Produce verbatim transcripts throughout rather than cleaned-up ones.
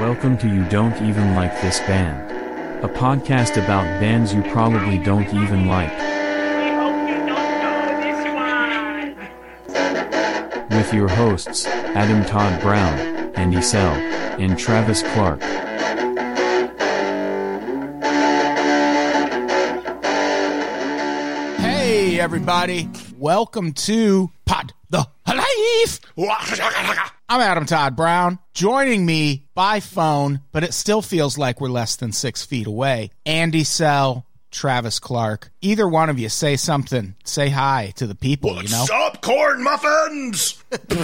Welcome to You Don't Even Like This Band, a podcast about bands you probably don't even like. We hope you don't know this one. With your hosts, Adam Todd Brown, Andy Sell, and Travis Clark. Hey everybody, welcome to Pod the Life. I'm Adam Todd Brown. Joining me by phone, but it still feels like we're less than six feet away, Andy Sell, Travis Clark. Either one of you say something. Say hi to the people, What's you know? up, corn muffins?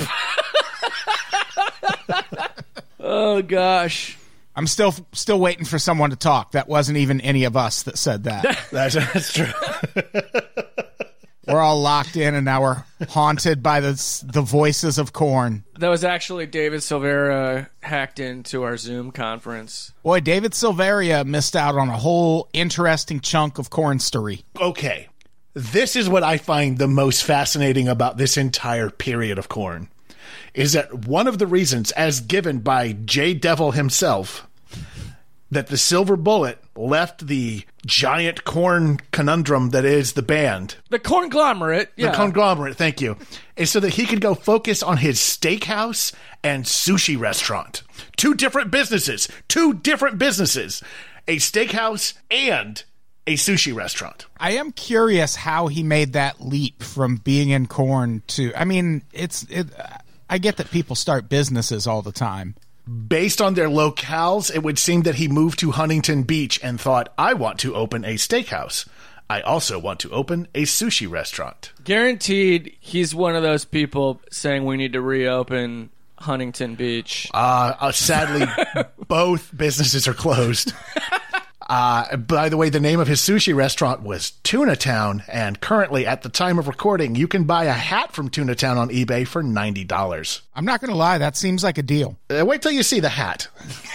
Oh, gosh. I'm still still waiting for someone to talk. That wasn't even any of us that said that. That's, that's true. We're all locked in, and now we're haunted by the, the voices of corn. That was actually David Silvera hacked into our Zoom conference. Boy, David Silveria missed out on a whole interesting chunk of corn story. Okay, this is what I find the most fascinating about this entire period of corn, is that one of the reasons, as given by Jay Devil himself, that the silver bullet left the giant corn conundrum that is the band. The conglomerate, yeah. The conglomerate, thank you. Is so that he could go focus on his steakhouse and sushi restaurant. Two different businesses. Two different businesses. A steakhouse and a sushi restaurant. I am curious how he made that leap from being in corn to, I mean, it's, it, I get that people start businesses all the time. Based on their locales, it would seem that he moved to Huntington Beach and thought, I want to open a steakhouse. I also want to open a sushi restaurant. Guaranteed he's one of those people saying we need to reopen Huntington Beach. Uh, uh sadly, both businesses are closed. Uh, by the way, the name of his sushi restaurant was Tuna Town, and currently, at the time of recording, you can buy a hat from Tuna Town on eBay for ninety dollars. I'm not going to lie, that seems like a deal. Uh, wait till you see the hat.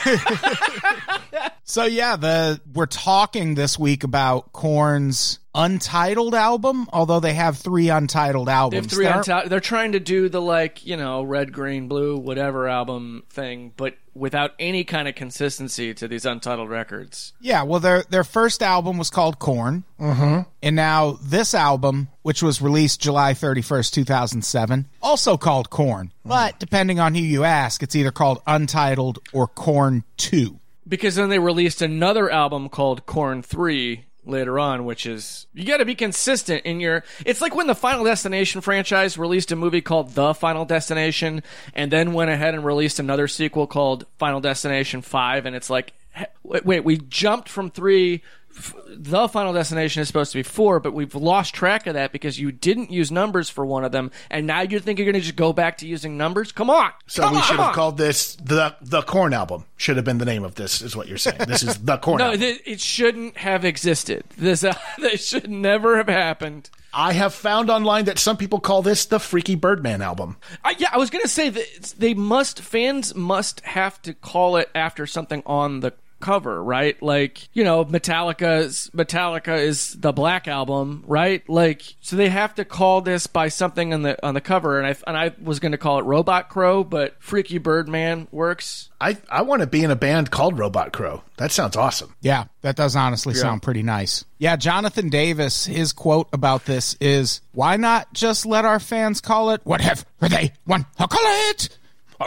So yeah, the we're talking this week about Korn's Untitled album, although they have three untitled They have albums. three They're- untitled. They're trying to do the, like, you know, red, green, blue, whatever album thing, but without any kind of consistency to these untitled records. Yeah, well, their their first album was called Korn, Mm-hmm. and now this album, which was released July thirty-first, two thousand seven, also called Korn. But depending on who you ask, it's either called Untitled or Korn two. Because then they released another album called Korn three later on, which is, you got to be consistent in your, it's like when the Final Destination franchise released a movie called The Final Destination and then went ahead and released another sequel called Final Destination five, and it's like, wait, wait we jumped from three, f- The Final Destination is supposed to be four, but we've lost track of that because you didn't use numbers for one of them, and now you think you're going to just go back to using numbers? Come on! So Come we on, should come have on. called this the the Korn album. Should have been the name of this, is what you're saying. This is the Korn No, album. th- it shouldn't have existed. This uh, this should never have happened. I have found online that some people call this the Freaky Birdman album. I, yeah, I was gonna say that it's- they must fans must have to call it after something on the cover, right? Like, you know, Metallica's Metallica is the Black Album, right? Like, so they have to call this by something on the on the cover. And I and I was going to call it Robot Crow, but Freaky Birdman works. I, I want to be in a band called Robot Crow. That sounds awesome. Yeah, that does honestly Yeah. sound pretty nice. Yeah, Jonathan Davis, his quote about this is, why not just let our fans call it whatever they want to call it?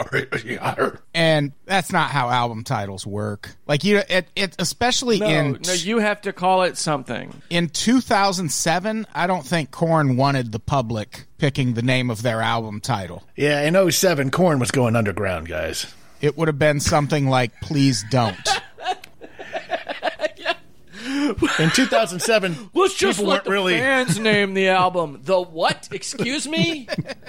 And that's not how album titles work. Like, you, it, it especially No, in no, you have to call it something. in two thousand seven, I don't think Korn wanted the public picking the name of their album title. Yeah, in oh seven, Korn was going underground, guys. It would have been something like "Please Don't." In two thousand seven, Let's just people let weren't the really. fans name the album. The what? Excuse me?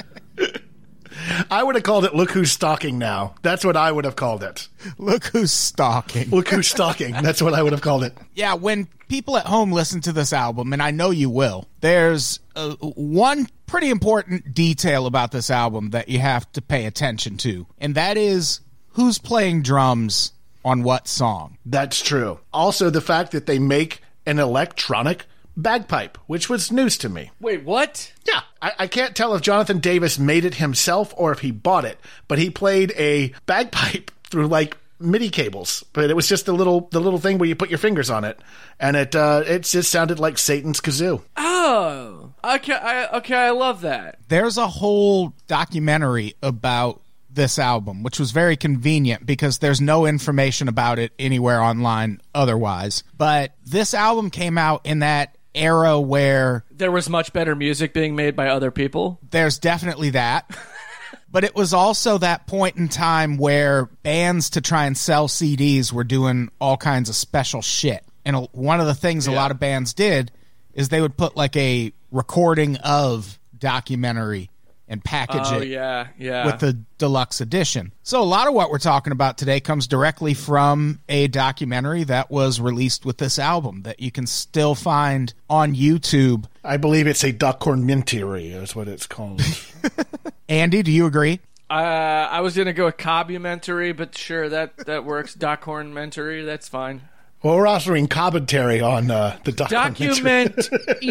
I would have called it "Look Who's Stalking Now." That's what I would have called it. Look who's stalking. Look Who's Stalking. That's what I would have called it. Yeah, when people at home listen to this album, and I know you will, there's uh, one pretty important detail about this album that you have to pay attention to, and that is who's playing drums on what song. That's true. Also, the fact that they make an electronic bagpipe, which was news to me. Wait, what? Yeah, I, I can't tell if Jonathan Davis made it himself or if he bought it, but he played a bagpipe through like MIDI cables, but it was just the little the little thing where you put your fingers on it, and it uh, it just sounded like Satan's kazoo. Oh, okay, I, okay, I love that. There's a whole documentary about this album, which was very convenient because there's no information about it anywhere online otherwise. But this album came out in that era where There was much better music being made by other people. there's definitely that. But it was also that point in time where bands, to try and sell C Ds, were doing all kinds of special shit. And a- one of the things a Yeah. lot of bands did is they would put like a recording of documentary and package Oh it yeah, yeah. with the deluxe edition. So a lot of what we're talking about today comes directly from a documentary that was released with this album that you can still find on YouTube. I believe it's a documentary, is what it's called. Andy, do you agree? Uh, I was gonna go with Cobumentary, but sure, that that works. Dockhornmentary, that's fine. Well, we're offering commentary on uh, the documentary. Document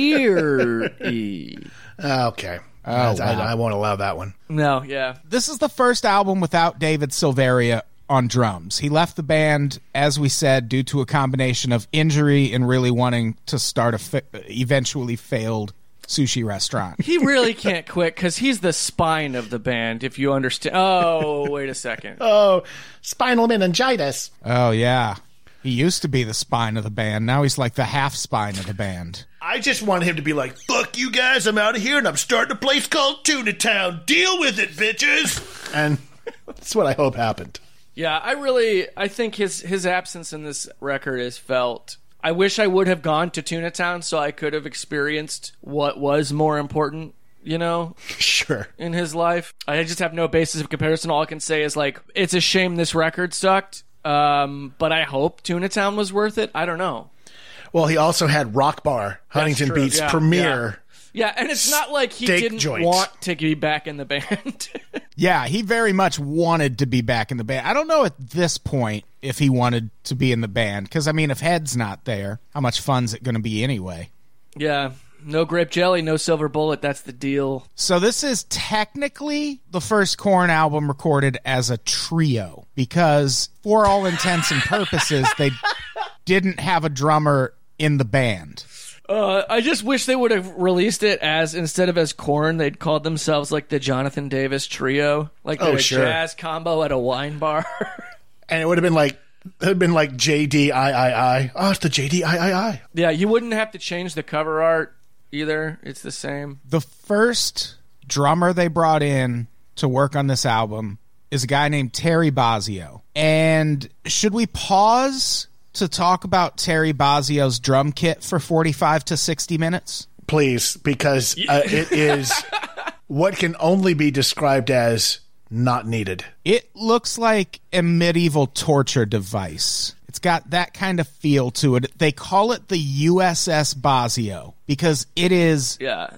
eerie. Okay. Oh, I, wow. I won't allow that one. No, yeah. This is the first album without David Silveria on drums. He left the band, as we said, due to a combination of injury and really wanting to start a fa- eventually failed sushi restaurant. He really can't quit because he's the spine of the band, if you understand. Oh, wait a second. Oh, spinal meningitis. Oh, yeah. He used to be the spine of the band. Now he's like the half spine of the band. I just want him to be like, fuck you guys, I'm out of here, and I'm starting a place called Tuna Town. Deal with it, bitches. And that's what I hope happened. Yeah, I really, I think his his absence in this record is felt. I wish I would have gone to Tuna Town so I could have experienced what was more important, you know, Sure. in his life. I just have no basis of comparison. All I can say is, like, it's a shame this record sucked, um, but I hope Tuna Town was worth it. I don't know. Well, he also had Rock Bar, Huntington true, Beats yeah, premiere. Yeah, and it's not like he Steak didn't joint. want to be back in the band. Yeah, he very much wanted to be back in the band. I don't know at this point if he wanted to be in the band, because, I mean, if Head's not there, how much fun's it going to be anyway? Yeah, no grape jelly, no silver bullet. That's the deal. So this is technically the first Korn album recorded as a trio, because for all intents and purposes, they didn't have a drummer in the band. Uh, I just wish they would have released it as, instead of as Korn, they'd called themselves like the Jonathan Davis Trio, like Oh, they're a sure. jazz combo at a wine bar. And it would have been like, it would have been like J D I I I. Oh, it's the J D I I I. Yeah, you wouldn't have to change the cover art either. It's the same. The first drummer they brought in to work on this album is a guy named Terry Bozzio. And should we pause to talk about Terry Bozzio's drum kit for forty-five to sixty minutes? Please, because uh, it is what can only be described as not needed. It looks like a medieval torture device. It's got that kind of feel to it. They call it the U S S Bozzio because it is Yeah,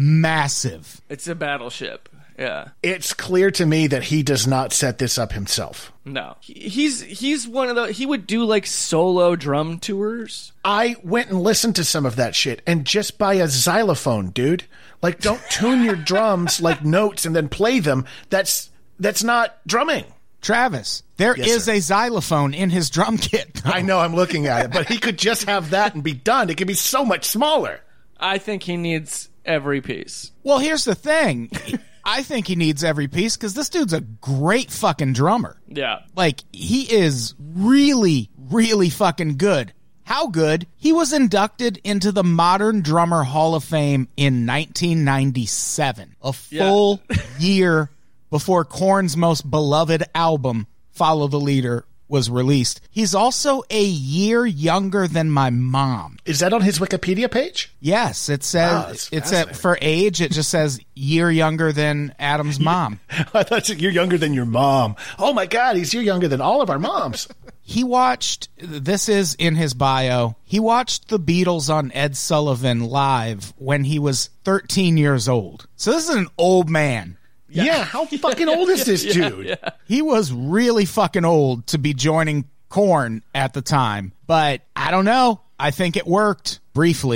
massive. it's a battleship. Yeah. It's clear to me that he does not set this up himself. No. He- He's he's one of the he would do like solo drum tours. I went and listened to some of that shit, and just buy a xylophone, dude. Like, don't tune your drums like notes and then play them. That's that's not drumming. Travis, there Yes, is sir. a xylophone in his drum kit. I know, I'm looking at it, but he could just have that and be done. It could be so much smaller. I think he needs every piece. Well, here's the thing. I think he needs every piece because this dude's a great fucking drummer. Yeah. Like, he is really, really fucking good. How good? He was inducted into the Modern Drummer Hall of Fame in nineteen ninety-seven, a full year before Korn's most beloved album, Follow the Leader, was released. He's also a year younger than my mom. Is that on his Wikipedia page? Yes, it Wow, says that's it's a, fascinating. for age. It just says year younger than Adam's mom. I thought you're younger than your mom. Oh my God, he's you're younger than all of our moms. He watched, this is in his bio, he watched the Beatles on Ed Sullivan live when he was thirteen years old. So this is an old man. Yeah, how fucking old is this dude? He was really fucking old to be joining Korn at the time. But I don't know. I think it worked briefly.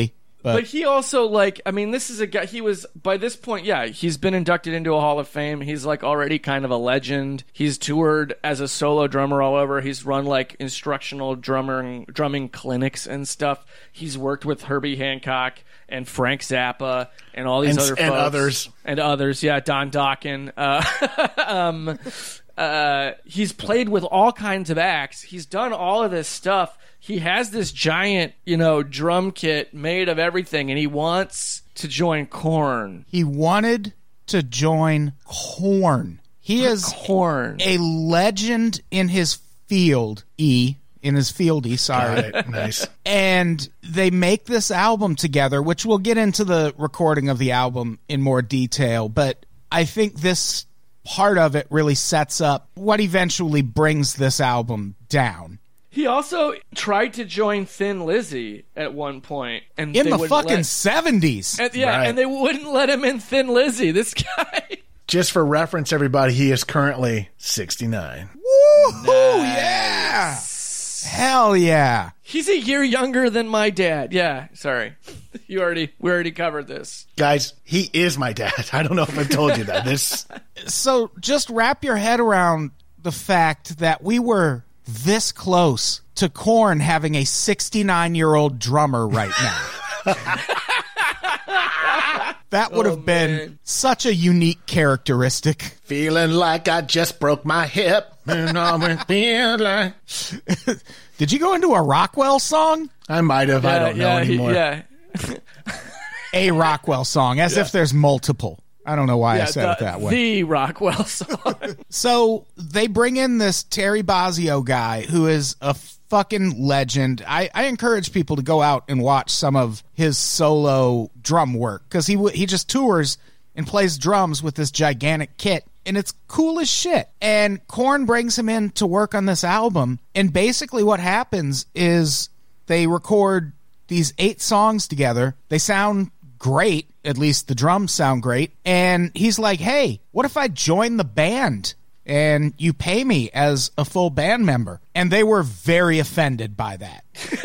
But, But he also, like, I mean, this is a guy, he was, by this point, yeah, he's been inducted into a Hall of Fame. He's, like, already kind of a legend. He's toured as a solo drummer all over. He's run, like, instructional drumming, drumming clinics and stuff. He's worked with Herbie Hancock and Frank Zappa and all these And- other and folks. others. And others, yeah, Don Dokken. Uh, um, uh, he's played with all kinds of acts. He's done all of this stuff. He has this giant, you know, drum kit made of everything, and he wants to join Korn. he wanted to join Korn. He is Korn. a legend in his field, E, in his field, E, sorry. Got it. Nice. And they make this album together, which we'll get into the recording of the album in more detail, but I think this part of it really sets up what eventually brings this album down. He also tried to join Thin Lizzy at one point, and In they the wouldn't fucking let- seventies. and, yeah, Right. and they wouldn't let him in Thin Lizzy. This guy. Just for reference, everybody, he is currently sixty-nine. Woo! Yeah! Hell yeah. He's a year younger than my dad. Yeah, sorry. You already we already covered this. Guys, he is my dad. I don't know if I've told you that. This So just wrap your head around the fact that we were this close to Korn having a sixty-nine-year-old drummer right now. That would have Oh, been man. such a unique characteristic. feeling like I just broke my hip. And I feel like Did you go into a Rockwell song? I might have. I Yeah, don't know yeah, he- anymore. yeah. A Rockwell song, as if there's multiple. I don't know why I Yeah, said the, it that way. The Rockwell song. So they bring in this Terry Bozzio guy who is a fucking legend. I, I encourage people to go out and watch some of his solo drum work because he w- he just tours and plays drums with this gigantic kit, and it's cool as shit. And Korn brings him in to work on this album, and basically what happens is they record these eight songs together. They sound great. At least the drums sound great. And he's like, hey, what if I join the band and you pay me as a full band member? And they were very offended by that.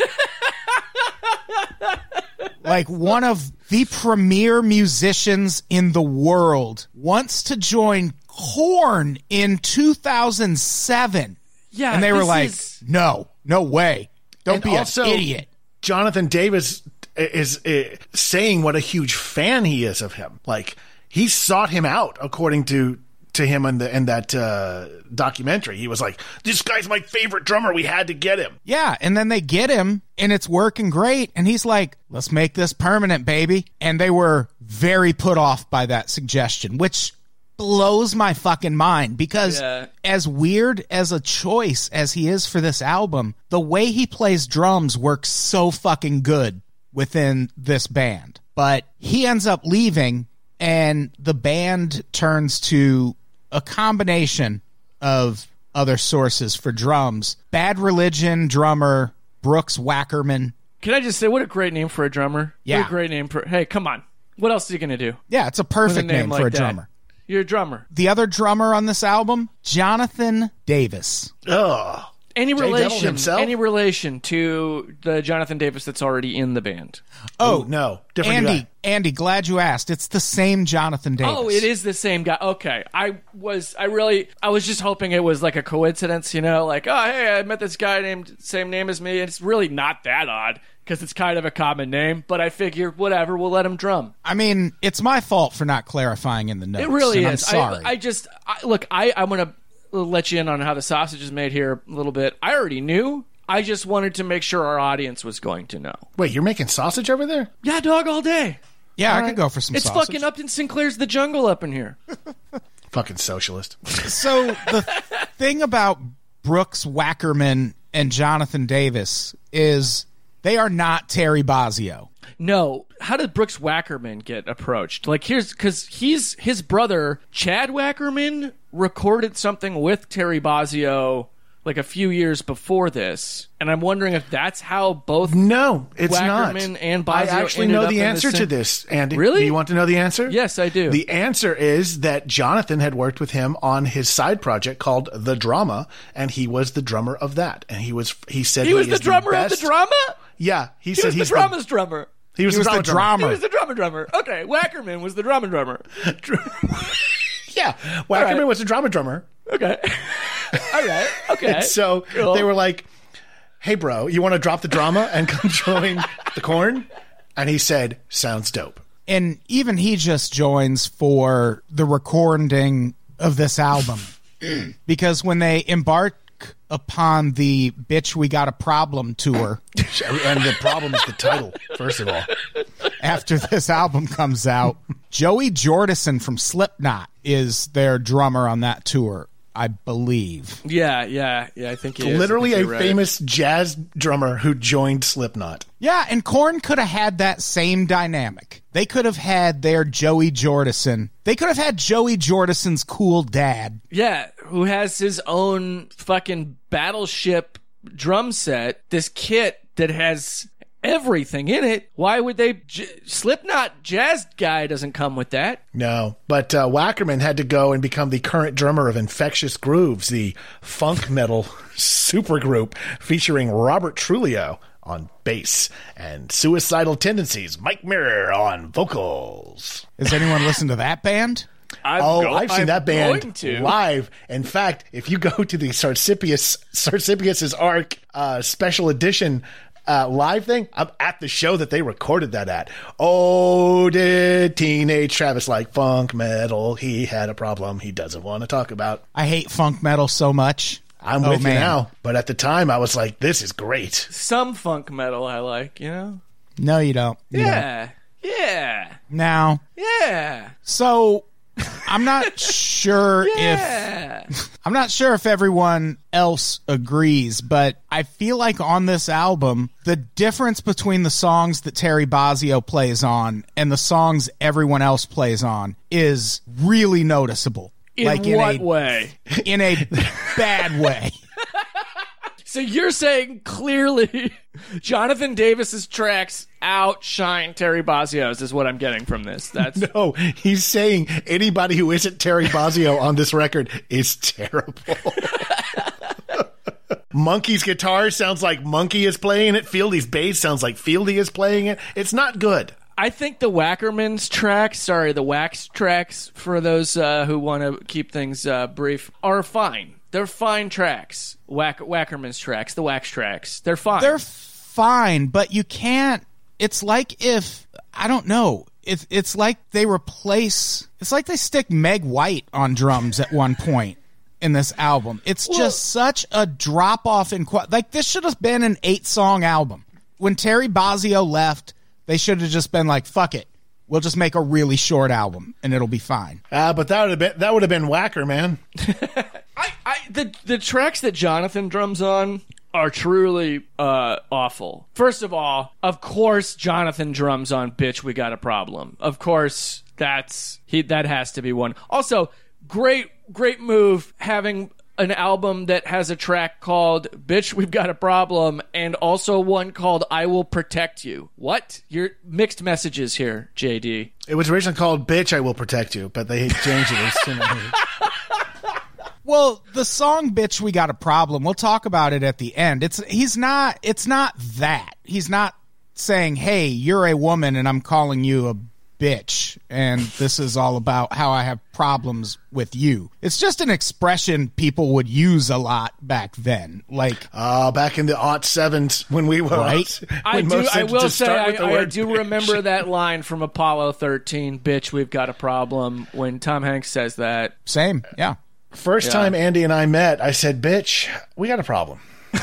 Like, one of the premier musicians in the world wants to join Korn in two thousand seven. Yeah, And they were this like, is- no, no way. Don't And be also, an idiot. Jonathan Davis is, is saying what a huge fan he is of him. Like, he sought him out, according to to him in the in that uh, documentary. He was like, "This guy's my favorite drummer. We had to get him." Yeah, and then they get him, and it's working great, and he's like, let's make this permanent, baby. And they were very put off by that suggestion, which blows my fucking mind, because Yeah. as weird as a choice as he is for this album, the way he plays drums works so fucking good within this band. But he ends up leaving, and the band turns to a combination of other sources for drums. Bad Religion drummer Brooks Wackerman. Can I just say, what a great name for a drummer. Yeah. What a great name for... Hey, come on. What else are you going to do? Yeah, it's a with a perfect name, like for a that? drummer. You're a drummer. The other drummer on this album, Jonathan Davis. Ugh. Any Devil relation? himself? Any relation to the Jonathan Davis that's already in the band? Oh, no, different Andy, guy. Andy, glad you asked. It's the same Jonathan Davis. Oh, it is the same guy. Okay, I was, I really, I was just hoping it was like a coincidence, you know, like, oh, hey, I met this guy named same name as me. It's really not that odd because it's kind of a common name. But I figure, whatever, we'll let him drum. I mean, it's my fault for not clarifying in the notes. It really and is. I'm sorry. I, I just I, look. I I'm gonna let you in on how the sausage is made here a little bit. I already knew. I just wanted to make sure our audience was going to know. Wait, you're making sausage over there? Yeah, dog, all day. yeah, I All could right. go for some It's sausage. fucking Upton Sinclair's The Jungle up in here. Fucking socialist. So the thing about Brooks Wackerman and Jonathan Davis is they are not Terry Bozzio. No, how did Brooks Wackerman get approached? Like, here's because he's his brother Chad Wackerman recorded something with Terry Bozzio like a few years before this, and I'm wondering if that's how both. No, it's not. Wackerman and I Bozzio actually ended know up the in answer the to same- this, Andy. Really? Do you want to know the answer? Yes, I do. The answer is that Jonathan had worked with him on his side project called The Drama, and he was the drummer of that. And he was he said he was is the drummer of the best- drama. Yeah, he, He said was the he's drama's drummer. He was, He was the, the drama drummer. He was the drummer drummer. Okay, Wackerman was the drummer drummer. drummer. Yeah, Wackerman right. was the drama drummer. Okay. All right. Okay. So Cool. they were like, hey, bro, you want to drop the drama and come join the Korn? And he said, sounds dope. And even he just joins for the recording of this album. Because when they embark upon the Bitch We Got a Problem tour, And the problem is the title, first of all. after this album comes out, Joey Jordison from Slipknot is their drummer on that tour, I believe. Yeah, yeah, yeah. I think he is. Literally I a think you're right. famous jazz drummer who joined Slipknot. Yeah, and Korn could have had that same dynamic. They could have had their Joey Jordison. They could have had Joey Jordison's cool dad. Yeah, who has his own fucking battleship drum set, this kit that has everything in it. Why would they? J- Slipknot jazz guy doesn't come with that. No, but uh, Wackerman had to go and become the current drummer of Infectious Grooves, the funk metal supergroup featuring Robert Trujillo on bass and Suicidal Tendencies, Mike Mirror on vocals. Has anyone listened to that band? I'm Oh, go- I've seen I'm that band going to. live. In fact, if you go to the Sarsipius, Sarsipius' Ark uh, special edition uh, live thing, I'm at the show that they recorded that at. Oh, did teenage Travis like funk metal? He had a problem he doesn't want to talk about. I hate funk metal so much. I'm Oh, with man. you now. But at the time, I was like, this is great. Some funk metal I like, you know? No, you don't. You don't. Yeah. Yeah. Now, Yeah. so I'm not sure if Yeah. I'm not sure if everyone else agrees, but I feel like on this album, the difference between the songs that Terry Bozzio plays on and the songs everyone else plays on is really noticeable. In like what in a, way? In a bad way. So you're saying clearly Jonathan Davis's tracks outshine Terry Bozzio's is what I'm getting from this. That's No, he's saying anybody who isn't Terry Bozzio on this record is terrible. Monkey's guitar sounds like Monkey is playing it. Fieldy's bass sounds like Fieldy is playing it. It's not good. I think the Wackerman's tracks, sorry, the Wax tracks, for those uh, who want to keep things uh, brief, are fine. They're fine tracks. Wack- Wackerman's tracks, the Wax tracks, they're fine. They're fine, but you can't. It's like if I don't know. It's it's like they replace. It's like they stick Meg White on drums at one point in this album. It's Well- just such a drop off in qu- like this should have been an eight song album. When Terry Bozzio left, they should have just been like, "Fuck it, we'll just make a really short album and it'll be fine." Uh, but that would have been that would have been Whacker, man. I, I, the the tracks that Jonathan drums on are truly uh, awful. First of all, of course, Jonathan drums on "Bitch, We Got a Problem." Of course, that's he. That has to be one. Also, great, great move having an album that has a track called "Bitch, We've Got a Problem" and also one called "I Will Protect You." What? You're mixed messages here, J D. It was originally called "Bitch, I Will Protect You," but they changed it as soon as. Well, the song "Bitch, We Got a Problem," we'll talk about it at the end. It's he's not it's not that. He's not saying, "Hey, you're a woman and I'm calling you a bitch and this is all about how I have problems with you." It's just an expression people would use a lot back then. Like, Uh, back in the aught sevens when we were Right. I when do. most I said will to say, start with the I, I word do bitch. remember that line from Apollo thirteen. "Bitch, we've got a problem." When Tom Hanks says that, same, yeah. First Yeah. time Andy and I met, I said, "Bitch, we got a problem."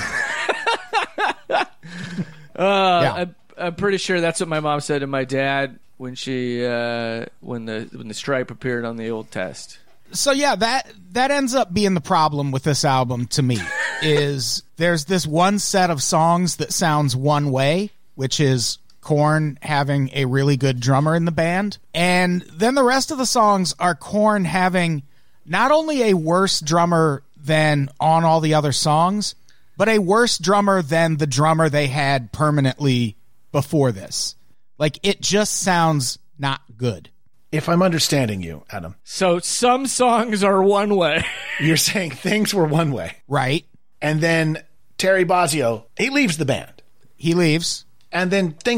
uh, Yeah. I, I'm pretty sure that's what my mom said to my dad when she uh, when the when the stripe appeared on the old test. So yeah, that that ends up being the problem with this album to me is there's this one set of songs that sounds one way, which is Korn having a really good drummer in the band, and then the rest of the songs are Korn having not only a worse drummer than on all the other songs, but a worse drummer than the drummer they had permanently before this. Like, it just sounds not good. If I'm understanding you, Adam, So some songs are one way. you're saying things were one way, Right? and then Terry Bozzio, he leaves the band, He leaves. and then things are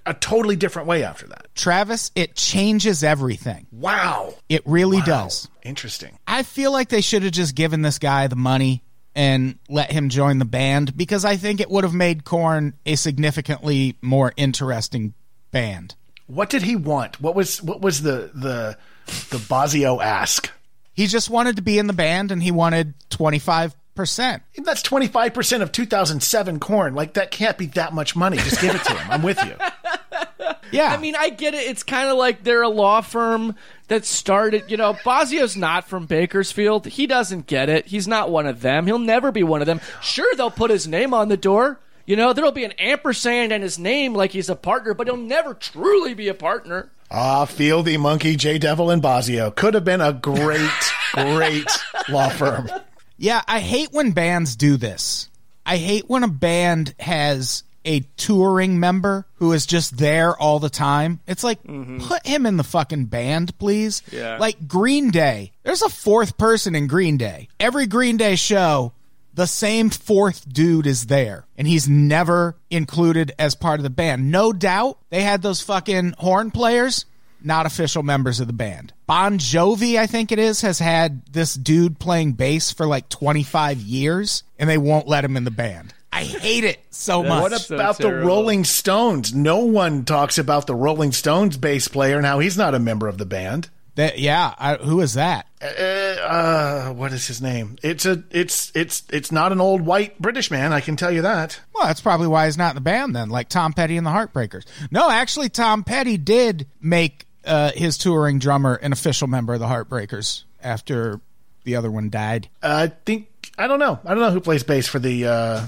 a totally different way after that. Travis, it changes everything. Wow. It really Wow. does. Interesting. I feel like they should have just given this guy the money and let him join the band, because I think it would have made Korn a significantly more interesting band. What did he want? What was what was the the the Bosio ask? He just wanted to be in the band, and he wanted twenty-five percent. That's twenty-five percent of two thousand seven Korn. Like, that can't be that much money. Just give it to him. I'm with you. Yeah. I mean, I get it. It's kind of like they're a law firm that started, you know, Bosio's not from Bakersfield. He doesn't get it. He's not one of them. He'll never be one of them. Sure, they'll put his name on the door. You know, there'll be an ampersand in his name like he's a partner, but he'll never truly be a partner. Ah, Fieldy, Monkey, J Devil, and Bosio. Could have been a great, great law firm. Yeah, I hate when bands do this. I hate when a band has a touring member who is just there all the time. It's like, mm-hmm. put him in the fucking band, please. Yeah. Like Green Day. There's a fourth person in Green Day. Every Green Day show, the same fourth dude is there, and he's never included as part of the band. No doubt they had those fucking horn players, not official members of the band. Bon Jovi, I think it is, has had this dude playing bass for like twenty-five years, and they won't let him in the band. I hate it so much. What so about the terrible. Rolling Stones? No one talks about the Rolling Stones bass player and how he's not a member of the band. That, yeah, I, who is that? Uh, uh, what is his name? It's a, it's, it's, it's not an old white British man. I can tell you that. Well, that's probably why he's not in the band then, like Tom Petty and the Heartbreakers. No, actually, Tom Petty did make uh, his touring drummer an official member of the Heartbreakers after the other one died. Uh, I think, I don't know. I don't know who plays bass for the, uh...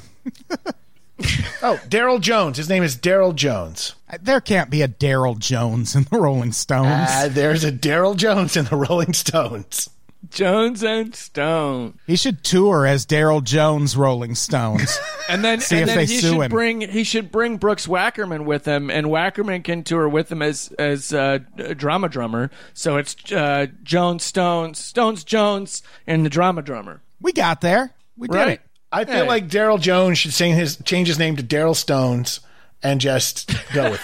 oh, Daryl Jones. His name is Daryl Jones. There can't be a Daryl Jones in the Rolling Stones. Uh, there's a Daryl Jones in the Rolling Stones. Jones and Stone. He should tour as Daryl Jones Rolling Stones. And then, See and if then they he sue should him. bring he should bring Brooks Wackerman with him, and Wackerman can tour with him as as uh, a drama drummer. So it's uh, Jones, Stones, Stones, Jones, and the drama drummer. We got there. We did Right. it. I feel Hey. like Daryl Jones should sing his, change his name to Daryl Stones and just go with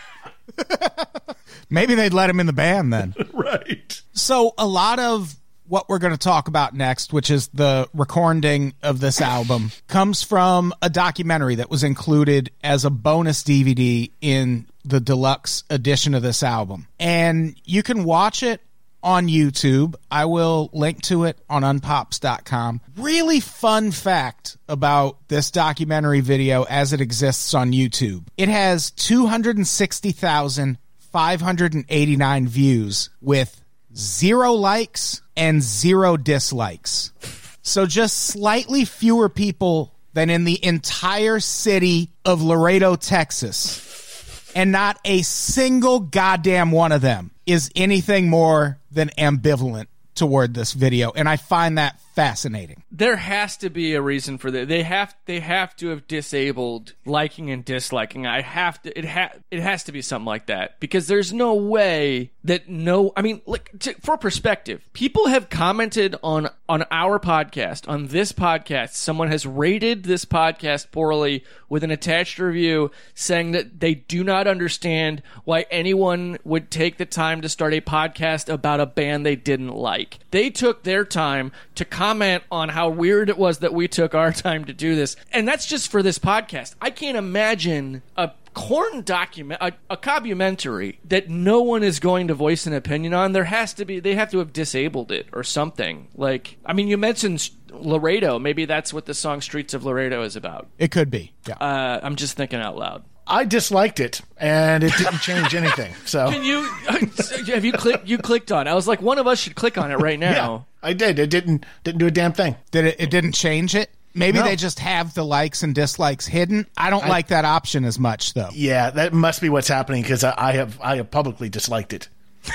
it. Maybe they'd let him in the band then. Right. So a lot of what we're going to talk about next, which is the recording of this album, comes from a documentary that was included as a bonus D V D in the deluxe edition of this album. And you can watch it on YouTube. I will link to it on unpops dot com. Really fun fact about this documentary video as it exists on YouTube. It has two hundred sixty thousand five hundred eighty-nine views with zero likes and zero dislikes. So just slightly fewer people than in the entire city of Laredo, Texas. And not a single goddamn one of them is anything more than ambivalent toward this video. And I find that fascinating. There has to be a reason for that. They have they have to have disabled liking and disliking. I have to. It ha, It has to be something like that, because there's no way that no. I mean, like, to, for perspective, people have commented on on our podcast, on this podcast. Someone has rated this podcast poorly with an attached review, saying that they do not understand why anyone would take the time to start a podcast about a band they didn't like. They took their time to comment on how weird it was that we took our time to do this. And that's just for this podcast. I can't imagine a Korn document, a, a commentary that no one is going to voice an opinion on. There has to be, they have to have disabled it or something. Like, I mean, you mentioned Laredo. Maybe that's what the song Streets of Laredo is about. It could be. Yeah. Uh, I'm just thinking out loud. I disliked it, and it didn't change anything. So Can you, have you clicked, you clicked on it? I was like, one of us should click on it right now. yeah, I did. It didn't didn't do a damn thing. Did it, it didn't change it? Maybe No. they just have the likes and dislikes hidden. I don't like that option as much, though. Yeah, that must be what's happening, because I, I have I have publicly disliked it.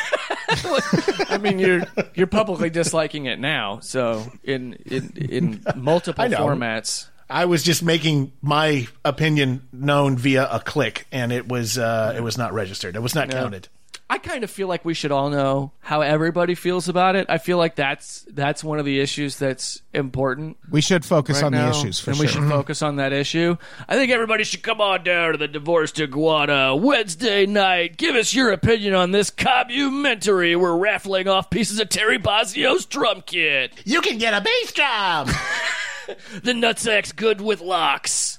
I mean, you're you're publicly disliking it now, so in in in multiple I know. formats. I was just making my opinion known via a click, and it was uh, it was not registered. It was not counted. I kind of feel like we should all know how everybody feels about it. I feel like that's that's one of the issues that's important. We should focus right on now, the issues for and sure. we should focus on that issue. I think everybody should come on down to the Divorced Iguana Wednesday night. Give us your opinion on this commumentary. We're raffling off pieces of Terry Bozzio's drum kit. You can get a bass drum. The nutsack's good with locks.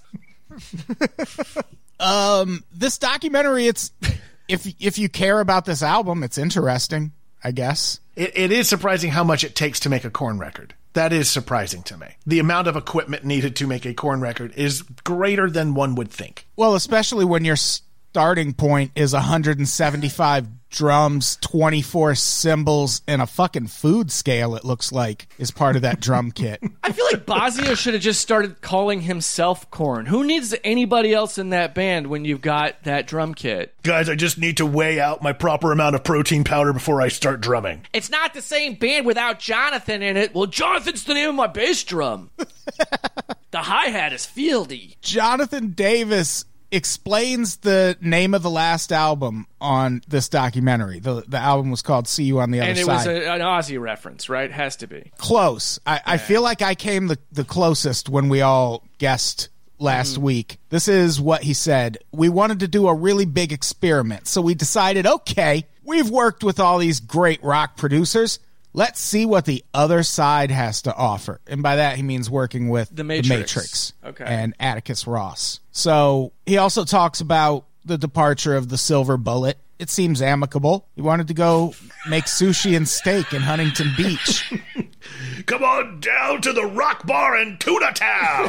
Um, this documentary, it's if if you care about this album, it's interesting, I guess. It, it is surprising how much it takes to make a Korn record. That is surprising to me. The amount of equipment needed to make a Korn record is greater than one would think. Well, especially when your starting point is one hundred seventy-five drums, twenty-four cymbals, and a fucking food scale, it looks like, is part of that drum kit. I feel like Bozzio should have just started calling himself Korn. Who needs anybody else in that band when you've got that drum kit? Guys, I just need to weigh out my proper amount of protein powder before I start drumming. It's not the same band without Jonathan in it. Well, Jonathan's the name of my bass drum. The hi-hat is Fieldy. Jonathan Davis explains the name of the last album on this documentary. The the album was called See You on the Other And it Side. was a, an Aussie reference, right? Has to be. Close. I, I feel like I came the, the closest when we all guessed last week. This is what he said. We wanted to do a really big experiment, so we decided, okay, we've worked with all these great rock producers. Let's see what the other side has to offer. And by that, he means working with The Matrix. the Matrix Okay. and Atticus Ross. So he also talks about the departure of the Silver Bullet. It seems amicable. He wanted to go make sushi and steak in Huntington Beach. Come on down to the Rock Bar in Tuna Town.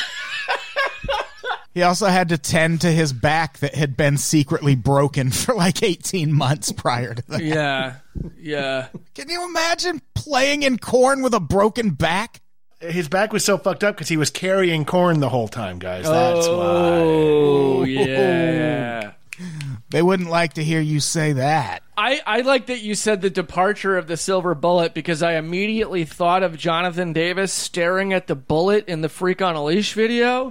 He also had to tend to his back that had been secretly broken for like eighteen months prior to that. Yeah. Yeah. Can you imagine playing in Korn with a broken back? His back was so fucked up because he was carrying Korn the whole time, guys. That's Oh, yeah. They wouldn't like to hear you say that. I, I like that you said the departure of the Silver Bullet because I immediately thought of Jonathan Davis staring at the bullet in the Freak on a Leash video.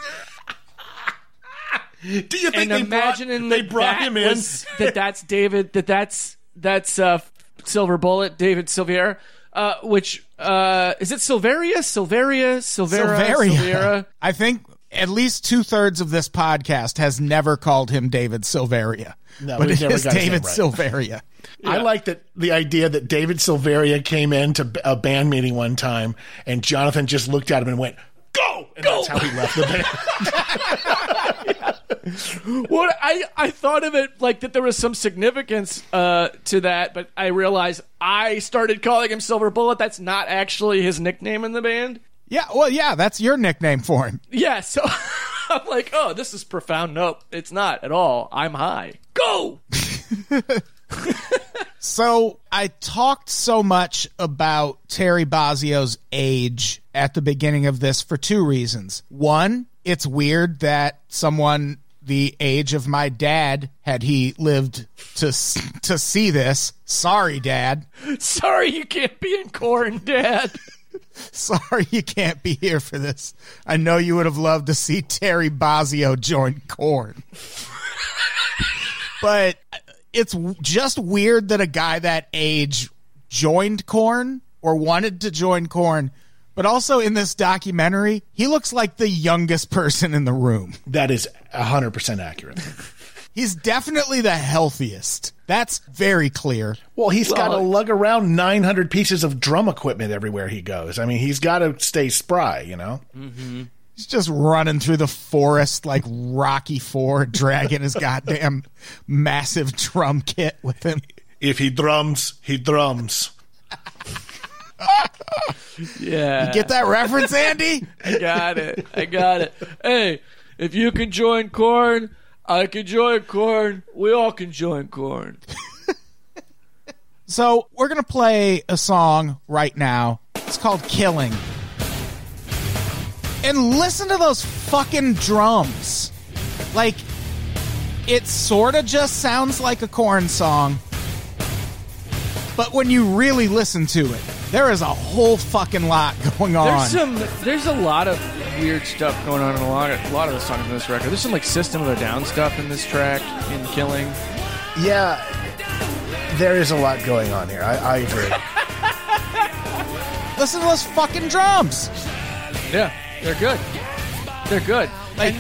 Do you think And they imagining brought, they that brought that him in? was- that that's David, that that's, that's uh, Silver Bullet, David Silviera, uh, which, uh, is it Silveria? Silveria? Silvera? Silveria. Silvera? I think at least two-thirds of this podcast has never called him David Silveria. No, but we've it never is got his name David right. Silveria. I like that the idea that David Silveria came into a band meeting one time and Jonathan just looked at him and went, "Go!" And Go! that's how he left the band. What I, I thought of it like that there was some significance uh, to that, but I realized I started calling him Silver Bullet. That's not actually his nickname in the band. Yeah, well, yeah, that's your nickname for him. Yeah, so I'm like, oh, this is profound. Nope, it's not at all. I'm high. Go! So I talked so much about Terry Bozzio's age at the beginning of this for two reasons. One, it's weird that someone the age of my dad, had he lived to to see this, sorry, Dad. Sorry you can't be in Korn, Dad. Sorry you can't be here for this. I know you would have loved to see Terry Bozzio join Korn. But it's just weird that a guy that age joined Korn or wanted to join Korn. But also in this documentary, he looks like the youngest person in the room. That is one hundred percent accurate. He's definitely the healthiest. That's very clear. Well, he's got to Well- lug around nine hundred pieces of drum equipment everywhere he goes. I mean, he's got to stay spry, you know? He's just running through the forest like Rocky Four, dragging his goddamn massive drum kit with him. If he drums, he drums. Yeah. Get that reference, Andy? I got it. I got it. Hey, if you can join Korn, I can join Korn. We all can join Korn. So we're going to play a song right now. It's called Killing. And listen to those fucking drums. Like, it sort of just sounds like a Korn song. But when you really listen to it, there is a whole fucking lot going on. There's some. There's a lot of weird stuff going on in a lot of a lot of the songs in this record. There's some like System of a Down stuff in this track in Killing. Yeah, There is a lot going on here. I, I agree. Listen to those fucking drums. Yeah, they're good. They're good. Like,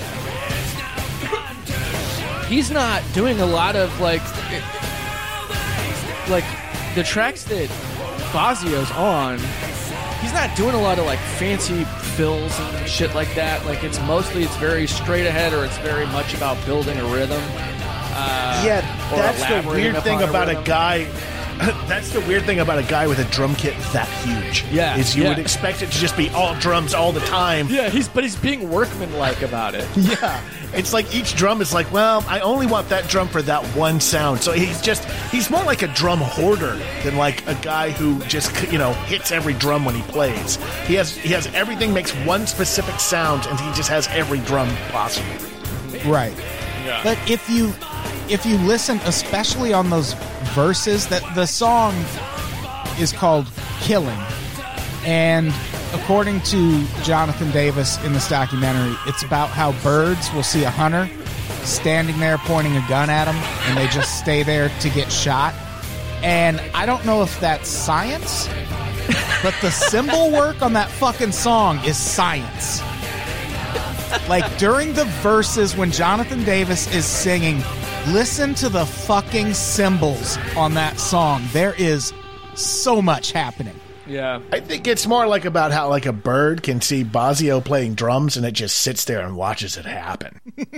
He's not doing a lot of like, it- like the tracks that Bazio's on. He's not doing a lot of like fancy fills and shit like that. Like it's mostly it's very straight ahead, or it's very much about building a rhythm. Uh, Yeah, or that's the elaborating weird thing upon a about a rhythm. guy. That's the weird thing about a guy with a drum kit that huge. Yeah, is you yeah. would expect it to just be all drums all the time. Yeah, he's but he's being workmanlike about it. Yeah, it's like each drum is like, well, I only want that drum for that one sound. So he's just he's more like a drum hoarder than like a guy who just you know hits every drum when he plays. He has he has everything makes one specific sound, and he just has every drum possible. right. Yeah. But if you if you listen, especially on those verses, that the song is called Killing. And according to Jonathan Davis in this documentary, it's about how birds will see a hunter standing there pointing a gun at them, and they just stay there to get shot. And I don't know if that's science, but the cymbal work on that fucking song is science. Like, during the verses when Jonathan Davis is singing, listen to the fucking cymbals on that song. There is so much happening. Yeah. I think it's more like about how like a bird can see Bazio playing drums, and it just sits there and watches it happen.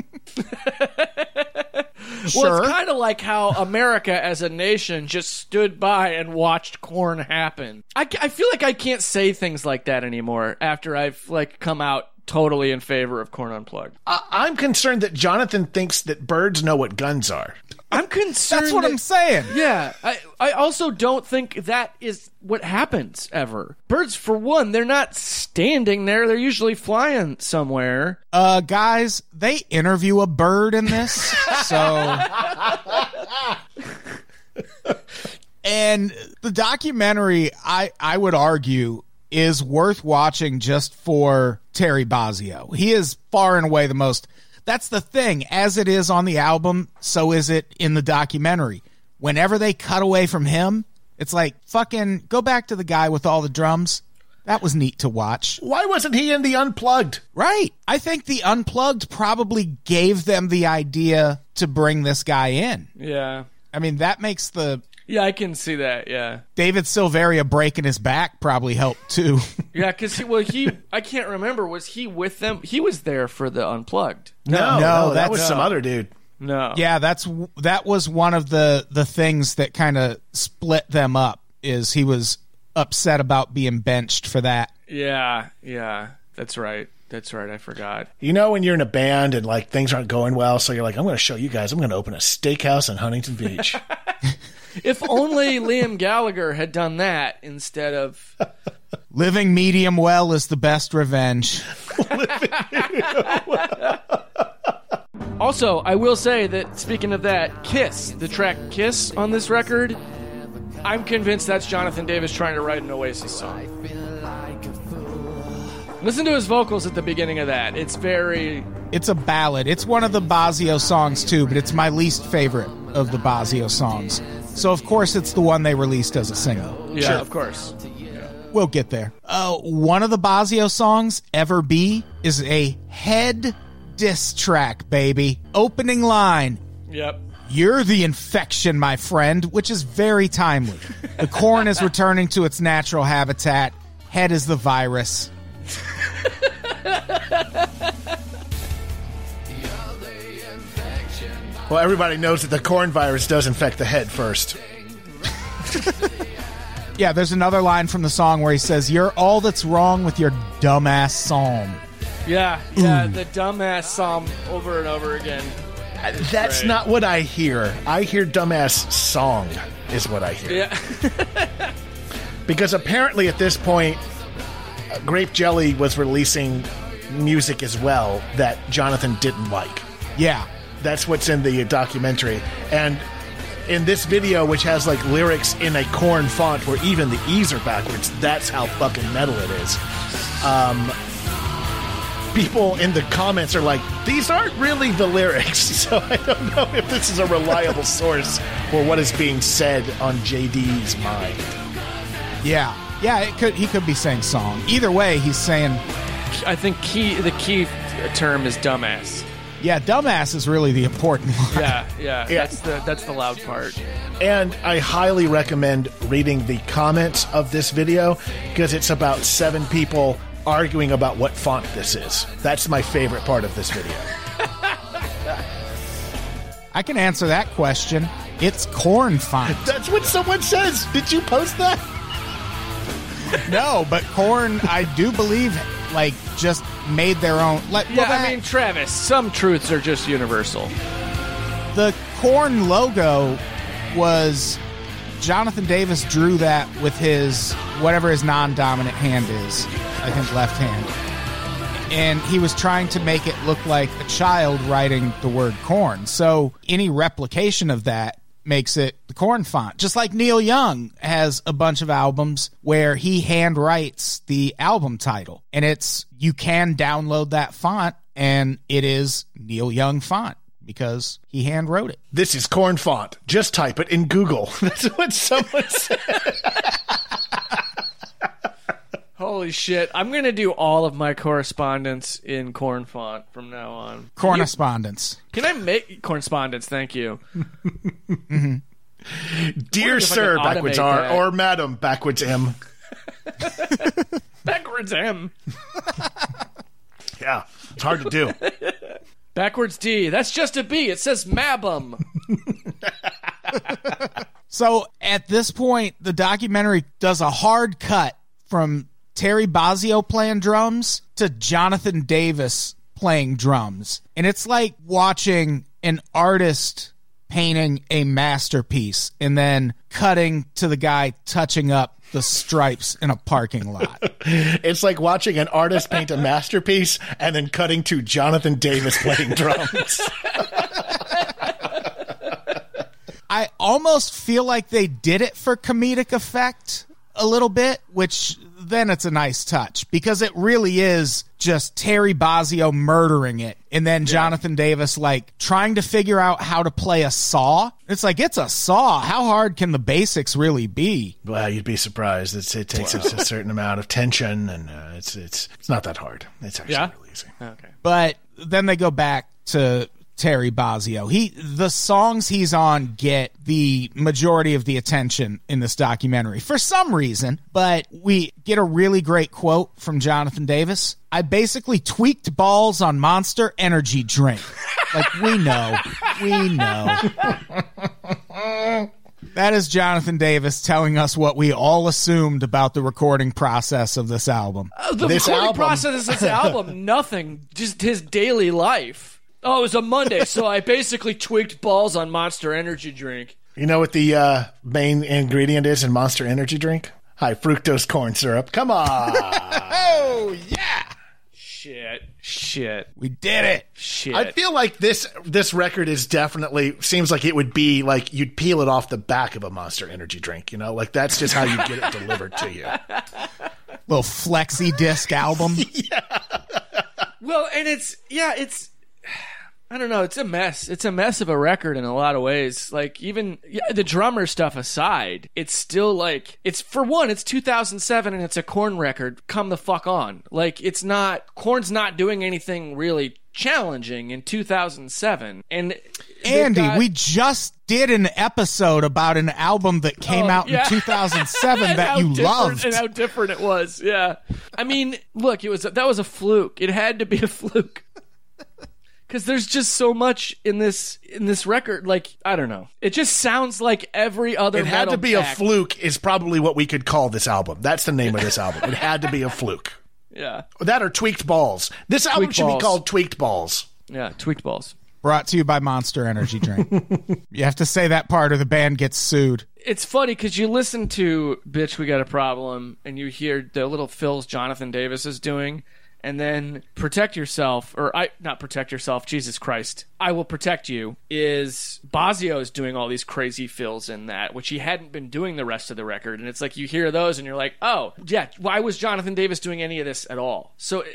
Well, Sure. it's kind of like how America as a nation just stood by and watched Korn happen. I, I feel like I can't say things like that anymore after I've like come out totally in favor of Korn Unplugged. I- I'm concerned that Jonathan thinks that birds know what guns are. I'm concerned. That's what that- I'm saying. Yeah, I, I also don't think that is what happens ever. Birds, for one, they're not standing there. They're usually flying somewhere. Uh, guys, they interview a bird in this, so... And the documentary, I, I would argue, is worth watching just for Terry Bozzio. He is far and away the most... That's the thing. As it is on the album, so is it in the documentary. Whenever they cut away from him, it's like, fucking go back to the guy with all the drums. That was neat to watch. Why wasn't he in the Unplugged? Right. I think the Unplugged probably gave them the idea to bring this guy in. Yeah. I mean, that makes the Yeah, I can see that, yeah. David Silveria breaking his back probably helped too. Yeah, because he, well, he, I can't remember, was he with them? He was there for the Unplugged. No, No, no, that that's- was some other dude. No. Yeah, that's that was one of the the things that kind of split them up. Is he was upset about being benched for that. Yeah, yeah. That's right. That's right. I forgot. You know when you're in a band and like things aren't going well, so you're like, I'm going to show you guys. I'm going to open a steakhouse in Huntington Beach. If only Liam Gallagher had done that instead of... Living medium well is the best revenge. Also, I will say that, speaking of that, Kiss, the track Kiss on this record, I'm convinced that's Jonathan Davis trying to write an Oasis song. Listen to his vocals at the beginning of that. It's very... It's a ballad. It's one of the Bozzio songs too, but it's my least favorite of the Bozzio songs. So of course it's the one they released as a single. Yeah, Sure. of course. We'll get there. Uh, one of the Bozzio songs, Ever Be, is a head diss track, baby. Opening line, Yep. "You're the infection, my friend," which is very timely. The corn is returning to its natural habitat. Head is the virus. Well, everybody knows that the corn virus does infect the head first. Yeah, there's another line from the song where he says, "You're all that's wrong with your dumbass psalm." Yeah, yeah, the dumbass psalm over and over again. That's Right. not what I hear. I hear dumbass song is what I hear. Yeah. Because apparently at this point, uh, Grape Jelly was releasing music as well that Jonathan didn't like. Yeah. That's what's in the documentary. And in this video, which has like lyrics in a corn font where even the E's are backwards, that's how fucking metal it is. Um, people in the comments are like, these aren't really the lyrics. So I don't know if this is a reliable source for what is being said on J D's mind. Yeah. Yeah, it could. He could be saying song. Either way, he's saying, I think key the key term is dumbass. yeah, dumbass is really the important one. Yeah, yeah, Yeah. that's the that's the loud part. And I highly recommend reading the comments of this video because it's about seven people arguing about what font this is. That's my favorite part of this video. I can answer that question. It's Korn font. That's what someone says. Did you post that? No, but Korn, I do believe, like, just made their own. Like, Yeah, well, that- I mean, Travis, some truths are just universal. the Korn logo was Jonathan Davis drew that with his whatever his non-dominant hand is. I think left hand. And he was trying to make it look like a child writing the word corn. So any replication of that makes it the Korn font. Just like Neil Young has a bunch of albums where he hand writes the album title. And it's, you can download that font and it is Neil Young font because he hand wrote it. This is Korn font. Just type it in Google. That's what someone said. Holy shit. I'm going to do all of my correspondence in Korn font from now on. Correspondence. Can I make correspondence? Thank you. Dear if I sir, could backwards automate R, that. or madam, backwards M. Backwards M. Yeah, it's hard to do. Backwards D. That's just a B. It says Mabum. So at this point, the documentary does a hard cut from Terry Bozzio playing drums to Jonathan Davis playing drums. And it's like watching an artist painting a masterpiece and then cutting to the guy touching up the stripes in a parking lot. It's like watching an artist paint a masterpiece and then cutting to Jonathan Davis playing drums. I almost feel like they did it for comedic effect a little bit, which then it's a nice touch because it really is just Terry Bozzio murdering it and then Jonathan Davis like trying to figure out how to play a saw. It's like, it's a saw. How hard can the basics really be? Well, you'd be surprised. It's, it takes a, a certain amount of tension, and uh, it's it's it's not that hard. It's actually Yeah? really easy. Okay. But then they go back to Terry Bozzio. He the songs he's on get the majority of the attention in this documentary for some reason, but we get a really great quote from Jonathan Davis. I basically tweaked balls on Monster Energy drink. Like, we know. We know. That is Jonathan Davis telling us what we all assumed about the recording process of this album. Uh, the This recording album- process of this album, nothing. Just his daily life. Oh, it was a Monday, so I basically tweaked balls on Monster Energy drink. You know what the uh, main ingredient is in Monster Energy drink? High fructose corn syrup. Come on. Oh, yeah. Shit. Shit. We did it. Shit. I feel like this this record is definitely seems like it would be like you'd peel it off the back of a Monster Energy drink, you know? Like that's just how you get it delivered to you. Little flexi disc album. Well, and it's, yeah, it's, I don't know, it's a mess. It's a mess of a record in a lot of ways. Like, even yeah, the drummer stuff aside, it's still like, it's, for one, it's two thousand seven and it's a Korn record. Come the fuck on. Like, it's not, Korn's not doing anything really challenging in two thousand seven. And they've Andy, got- we just did an episode about an album that came Oh, out yeah. in two thousand seven And that how you different- loved. and how different it was. Yeah, I mean, look, it was that was a fluke. It had to be a fluke because there's just so much in this in this record. Like, I don't know, it just sounds like every other. It had metal to be a act. fluke is probably what we could call this album. That's the name of this album. It had to be a fluke. Yeah, That or Tweaked Balls. This album Tweaked should Balls. be called Tweaked Balls. yeah, tweaked balls. Brought to you by Monster Energy Drink. You have to say that part or the band gets sued. It's funny because you listen to "Bitch, We Got a Problem" and you hear the little fills Jonathan Davis is doing. And then Protect Yourself, or I not Protect Yourself, Jesus Christ, I Will Protect You, is Bozzio is doing all these crazy fills in that, which he hadn't been doing the rest of the record. And it's like you hear those and you're like, oh, yeah, why was Jonathan Davis doing any of this at all? So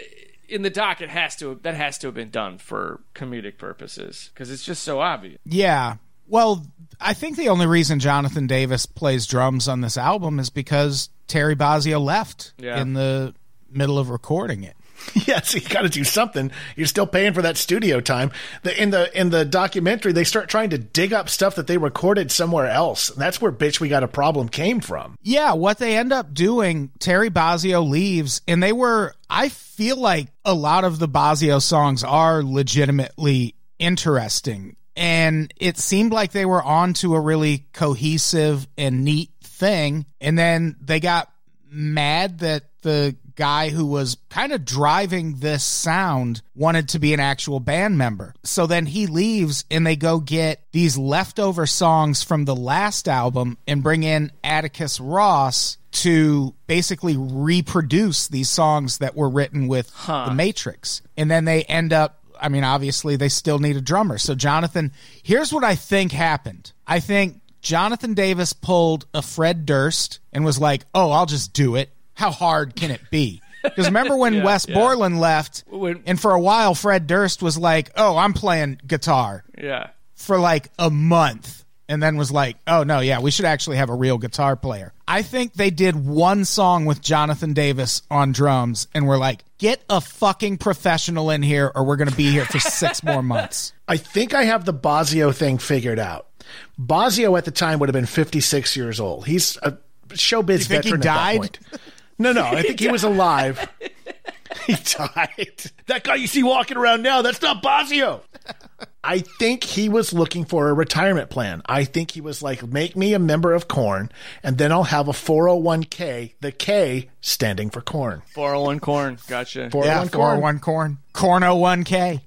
in the doc, it has to that has to have been done for comedic purposes because it's just so obvious. Yeah. Well, I think the only reason Jonathan Davis plays drums on this album is because Terry Bozzio left Yeah. in the middle of recording it. Yeah, so you got to do something. You're still paying for that studio time. The, in the in the documentary, they start trying to dig up stuff that they recorded somewhere else. And that's where Bitch We Got a Problem came from. Yeah, what they end up doing, Terry Bozzio leaves, and they were, I feel like a lot of the Bozzio songs are legitimately interesting. And it seemed like they were on to a really cohesive and neat thing. And then they got mad that the guy who was kind of driving this sound wanted to be an actual band member. So then he leaves and they go get these leftover songs from the last album and bring in Atticus Ross to basically reproduce these songs that were written with Huh. The Matrix. And then they end up, I mean, obviously they still need a drummer. So Jonathan, here's what I think happened. I think Jonathan Davis pulled a Fred Durst and was like, oh, I'll just do it. How hard can it be? Because remember when Yeah, Wes yeah. Borland left, When- and for a while Fred Durst was like, oh, I'm playing guitar Yeah. for like a month, and then was like, oh, no, yeah, we should actually have a real guitar player. I think they did one song with Jonathan Davis on drums, and we're like, get a fucking professional in here, or we're going to be here for six more months. I think I have the Bozzio thing figured out. Bozzio at the time would have been fifty-six years old. He's a showbiz You think he veteran died? at that point. No, no, I think he was alive. He died. That guy you see walking around now, that's not Bozzio. I think he was looking for a retirement plan. I think he was like, make me a member of Korn, and then I'll have a four oh one k, the K standing for Korn. four oh one Corn. Gotcha. four oh one Yeah, four oh Korn. one Corn. Corn oh one K.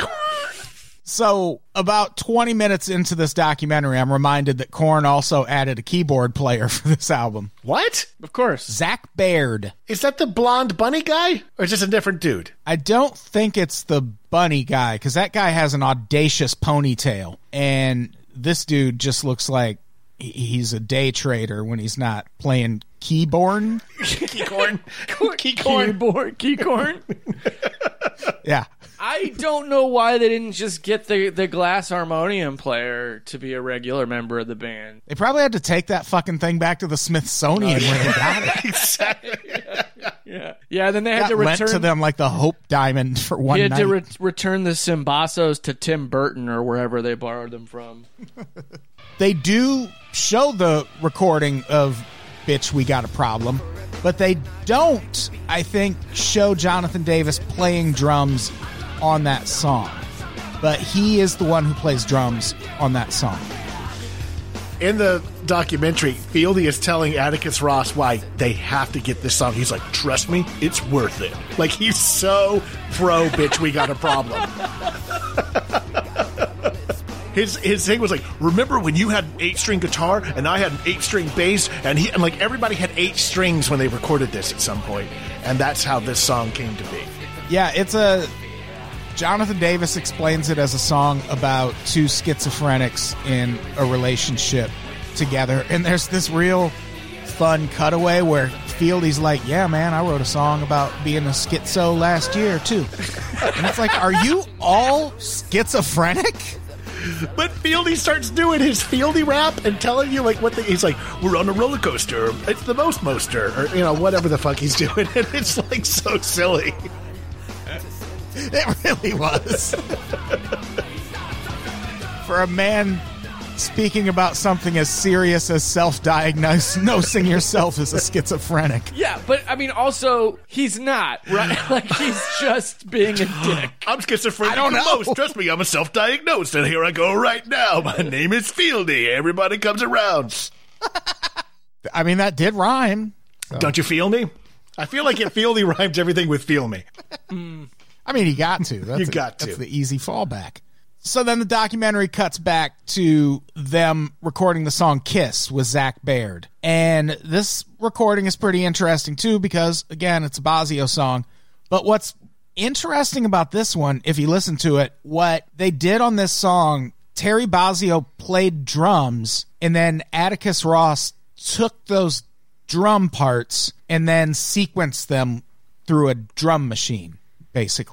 So, about twenty minutes into this documentary, I'm reminded that Korn also added a keyboard player for this album. What? Of course. Zach Baird. Is that the blonde bunny guy? Or is this a different dude? I don't think it's the bunny guy, because that guy has an audacious ponytail. And this dude just looks like he- he's a day trader when he's not playing keyboard. Keycorn. Keycorn. Keyboard. Keycorn. Yeah. I don't know why they didn't just get the, the glass harmonium player to be a regular member of the band. They probably had to take that fucking thing back to the Smithsonian where they got it. Exactly. Yeah. Yeah, then they had Got to lent return to them like the Hope Diamond for one He had night. to re- return the Simbassos to Tim Burton or wherever they borrowed them from. They do show the recording of Bitch, We Got a Problem, but they don't, I think, show Jonathan Davis playing drums on that song. But he is the one who plays drums on that song. In the documentary, Fieldy is telling Atticus Ross why they have to get this song. He's like, trust me, it's worth it. Like, he's so pro Bitch, We Got a Problem. His his thing was like, remember when you had an eight-string guitar and I had an eight-string bass, and he and like everybody had eight strings when they recorded this at some point, and that's how this song came to be. Yeah, it's a... Jonathan Davis explains it as a song about two schizophrenics in a relationship together. And there's this real fun cutaway where Fieldy's like, yeah, man, I wrote a song about being a schizo last year, too. And it's like, are you all schizophrenic? But Fieldy starts doing his Fieldy rap and telling you like what the, he's like, we're on a roller coaster, it's the most moster, or you know, whatever the fuck he's doing. And it's like so silly. It really was. For a man speaking about something as serious as self-diagnosing yourself as a schizophrenic. Yeah, but I mean, also, he's not, right? Like, he's just being a dick. I'm schizophrenic I don't the know. most. Trust me, I'm a self-diagnosed, and here I go right now. My name is Fieldy. Everybody comes around. I mean, that did rhyme. Don't you feel me? I feel like it Fieldy rhymes everything with feel me. I mean, you got to. That's You a- got to. That's the easy fallback. So then the documentary cuts back to them recording the song Kiss with Zach Baird. And this recording is pretty interesting, too, because, again, it's a Bozzio song. But what's interesting about this one, if you listen to it, what they did on this song, Terry Bozzio played drums, and then Atticus Ross took those drum parts and then sequenced them through a drum machine, basically.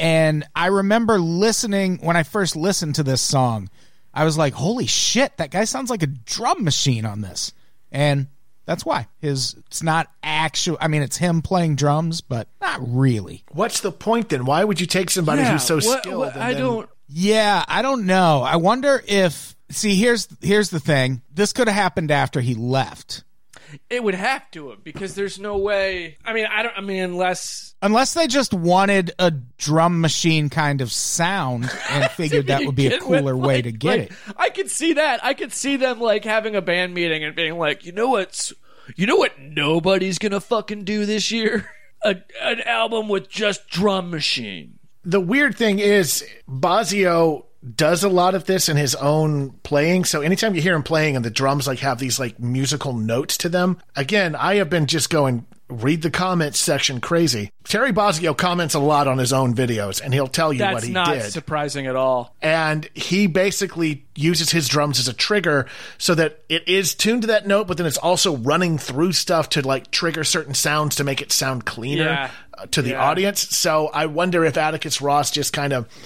And I remember listening, when I first listened to this song, I was like, holy shit, that guy sounds like a drum machine on this. And that's why. His it's not actual, I mean, it's him playing drums, but not really. What's the point then? Why would you take somebody Yeah, who's so what- skilled? what- and I then- don't. Yeah, I don't know. I wonder if, see, here's here's the thing. This could have happened after he left. It would have to have, because there's no way. I mean, I don't. I mean, unless Unless they just wanted a drum machine kind of sound and figured that would be a begin cooler with, way like- to get like, it. I could see that. I could see them like having a band meeting and being like, you know what's, you know what nobody's gonna fucking do this year? A, an album with just drum machine. The weird thing is, Bosio does a lot of this in his own playing. So anytime you hear him playing and the drums like have these like musical notes to them, again, I have been just going read the comments section crazy. Terry Bozzio comments a lot on his own videos, and he'll tell you That's what he not did. surprising at all. And he basically uses his drums as a trigger so that it is tuned to that note, but then it's also running through stuff to like trigger certain sounds to make it sound cleaner Yeah. uh, to the Yeah. audience. So I wonder if Atticus Ross just kind of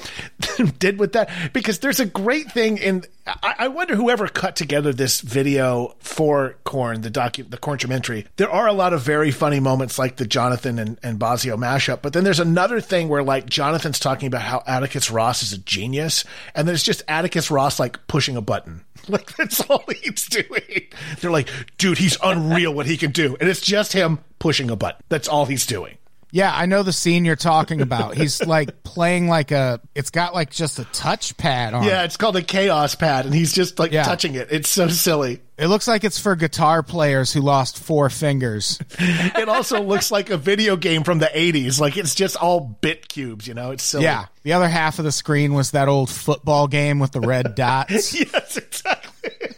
did with that, because there's a great thing in, I, I wonder whoever cut together this video for Korn, the docu, the Korntumentary. There are a lot of very funny moments like the Jonathan and, and Bosio mashup, but then there's another thing where like Jonathan's talking about how Atticus Ross is a genius, and then it's just Atticus Ross like pushing a button. Like that's all he's doing. They're like, dude, he's unreal what he can do. And it's just him pushing a button. That's all he's doing. Yeah, I know the scene you're talking about. He's like playing like a, it's got like just a touchpad on Yeah, it. it's called a chaos pad, and he's just like Yeah. touching it. It's so silly. It looks like it's for guitar players who lost four fingers. It also looks like a video game from the eighties. Like it's just all bit cubes, you know? It's silly. Yeah, the other half of the screen was that old football game with the red dots. Yes, exactly.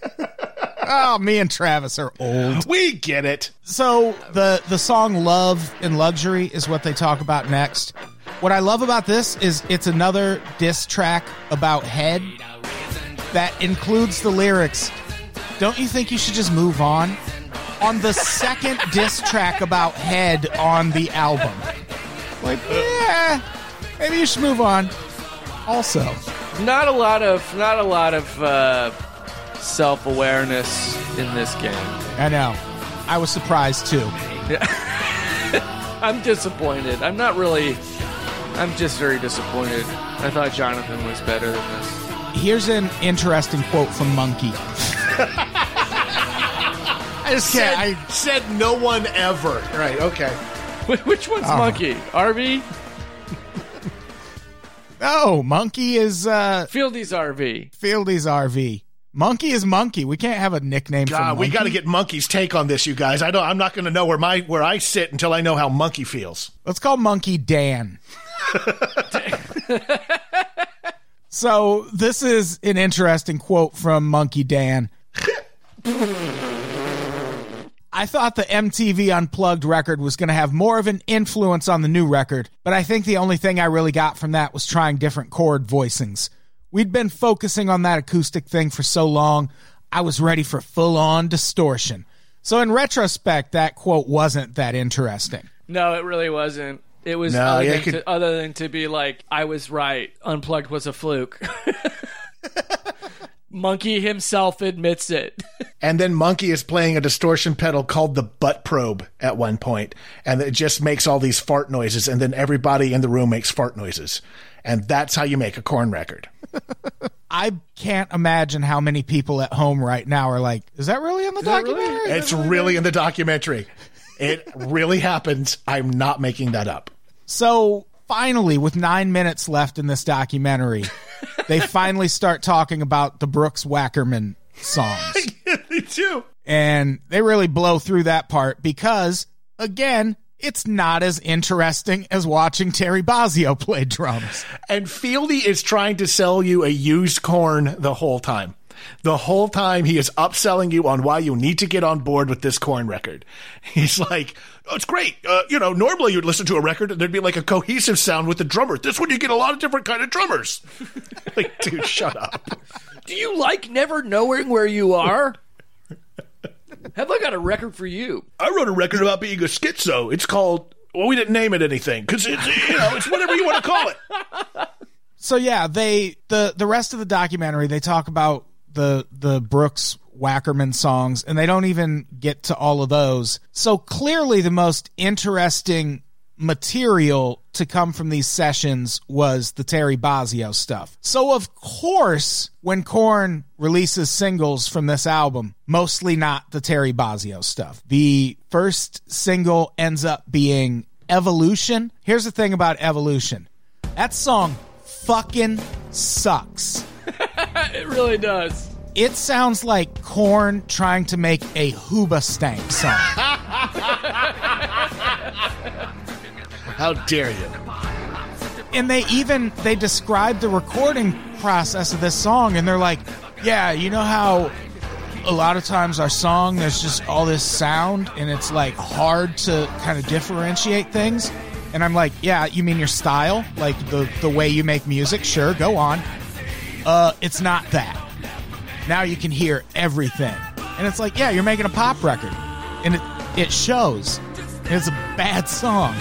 Oh, me and Travis are old. We get it. So the the song Love and Luxury is what they talk about next. What I love about this is it's another diss track about Head that includes the lyrics, "Don't you think you should just move on?" on the second diss track about Head on the album. Like, yeah, maybe you should move on. Also, Not a lot of, not a lot of uh, self-awareness in this game. I know. I was surprised too. I'm disappointed. I'm not really. I'm just very disappointed. I thought Jonathan was better than this. Here's an interesting quote from Monkey. I just Said, can't. I, said no one ever. Right, okay. Wh- Which one's Oh. Monkey? R V? no, Monkey is uh, Fieldy's R V. Fieldy's R V. Monkey is Monkey. We can't have a nickname for God, Monkey. we got to get Monkey's take on this, you guys. I don't. I'm not going to know where my where I sit until I know how Monkey feels. Let's call Monkey Dan. So this is an interesting quote from Monkey Dan. I thought the M T V Unplugged record was going to have more of an influence on the new record, but I think the only thing I really got from that was trying different chord voicings. We'd been focusing on that acoustic thing for so long, I was ready for full-on distortion. So in retrospect, that quote wasn't that interesting. No, it really wasn't. It was No, other, yeah, than it could- to, other than to be like, I was right. Unplugged was a fluke. Monkey himself admits it. And then Monkey is playing a distortion pedal called the butt probe at one point, and it just makes all these fart noises, and then everybody in the room makes fart noises. And that's how you make a Korn record. I can't imagine how many people at home right now are like, is that really in the that really? documentary? It's really in the documentary. It really happens. I'm not making that up. So finally, with nine minutes left in this documentary, they finally start talking about the Brooks Wackerman songs. Me too. And they really blow through that part because, again, it's not as interesting as watching Terry Bozzio play drums. And Fieldy is trying to sell you a used Korn the whole time. The whole time he is upselling you on why you need to get on board with this Korn record. He's like, oh, it's great. Uh, you know, normally you'd listen to a record and there'd be like a cohesive sound with the drummer. This one you get a lot of different kind of drummers. Like, dude, shut up. Do you like never knowing where you are? Have I got a record for you? I wrote a record about being a schizo. It's called Well, we didn't name it anything because it's, you know, it's whatever you want to call it. So yeah, they the the rest of the documentary, they talk about the the Brooks Wackerman songs, and they don't even get to all of those. So clearly the most interesting material to come from these sessions was the Terry Bozzio stuff. So of course, when Korn releases singles from this album, mostly not the Terry Bozzio stuff. The first single ends up being Evolution. Here's the thing about Evolution. That song fucking sucks. It really does. It sounds like Korn trying to make a Hoobastank song. How dare you? And they even, they describe the recording process of this song, and they're like, yeah, you know how a lot of times our song, there's just all this sound, and it's like hard to kind of differentiate things? And I'm like, yeah, you mean your style? Like the, the way you make music? Sure, go on. Uh, it's not that. Now you can hear everything. And it's like, yeah, you're making a pop record. And it, it shows. It's a bad song.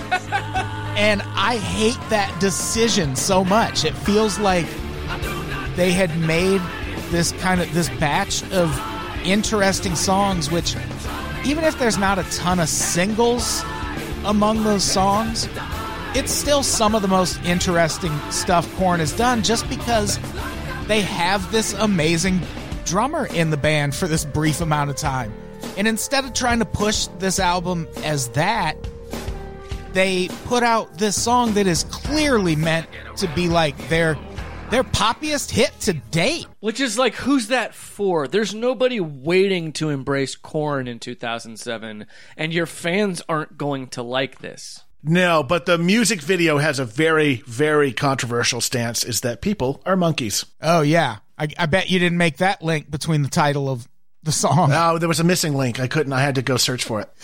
And I hate that decision so much. It feels like they had made this kind of, this batch of interesting songs, which even if there's not a ton of singles among those songs, it's still some of the most interesting stuff Korn has done, just because they have this amazing drummer in the band for this brief amount of time. And instead of trying to push this album as that, they put out this song that is clearly meant to be like their their poppiest hit to date. Which is like, who's that for? There's nobody waiting to embrace Korn in two thousand seven, and your fans aren't going to like this. No, but the music video has a very, very controversial stance, is that people are monkeys. Oh, yeah. I, I bet you didn't make that link between the title of the song. No, there was a missing link. I couldn't. I had to go search for it.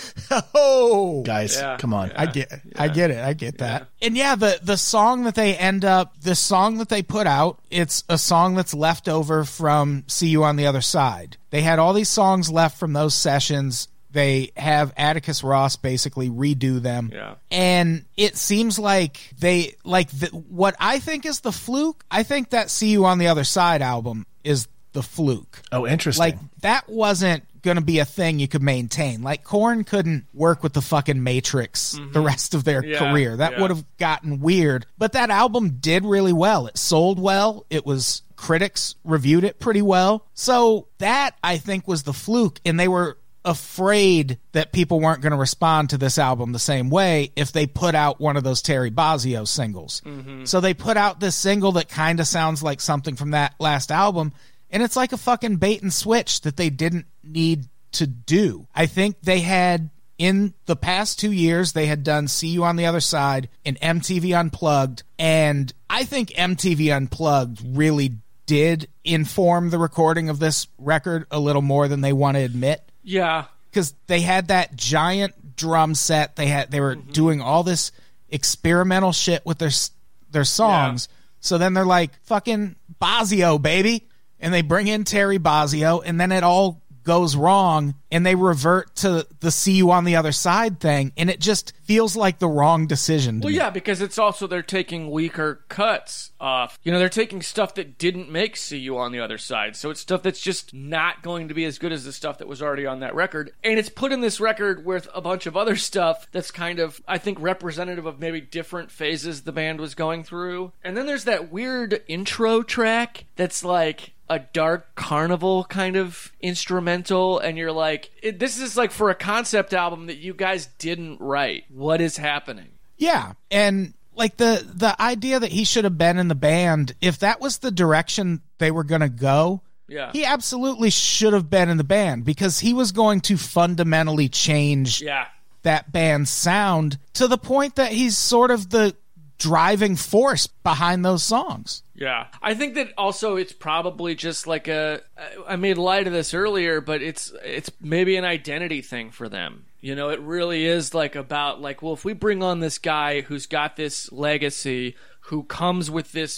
Oh, guys, Yeah. come on. I get, I get it. I get that. And yeah, the the song that they end up, the song that they put out, it's a song that's left over from "See You on the Other Side." They had all these songs left from those sessions. They have Atticus Ross basically redo them. Yeah. And it seems like they, like the, what I think is the fluke, I think that "See You on the Other Side" album is the fluke. Oh, interesting. Like, that wasn't going to be a thing you could maintain. Like, Korn couldn't work with the fucking Matrix the rest of their Yeah, career. That yeah. would have gotten weird. But that album did really well. It sold well. It was, critics reviewed it pretty well. So that, I think, was the fluke. And they were afraid that people weren't going to respond to this album the same way if they put out one of those Terry Bozzio singles. Mm-hmm. So they put out this single that kind of sounds like something from that last album, and it's like a fucking bait and switch that they didn't need to do. I think they had, in the past two years, they had done "See You on the Other Side" and M T V Unplugged, and I think M T V Unplugged really did inform the recording of this record a little more than they want to admit. Yeah. Because they had that giant drum set. They had they were Mm-hmm. doing all this experimental shit with their their songs. Yeah. So then they're like, fucking Bozzio, baby. And they bring in Terry Bozzio, and then it all goes wrong, and they revert to the "See You on the Other Side" thing, and it just feels like the wrong decision to Well, me. yeah, because it's also they're taking weaker cuts off. You know, they're taking stuff that didn't make "See You on the Other Side," so it's stuff that's just not going to be as good as the stuff that was already on that record. And it's put in this record with a bunch of other stuff that's kind of, I think, representative of maybe different phases the band was going through. And then there's that weird intro track that's like a dark carnival kind of instrumental, and you're like, it, this is like for a concept album that you guys didn't write. What is happening? Yeah, and like the the idea that he should have been in the band, if that was the direction they were going to go, Yeah. he absolutely should have been in the band, because he was going to fundamentally change Yeah. that band's sound to the point that he's sort of the driving force behind those songs. Yeah. I think that also it's probably just like a, I made light of this earlier, but it's, it's maybe an identity thing for them. You know, it really is like about like, well, if we bring on this guy who's got this legacy, who comes with this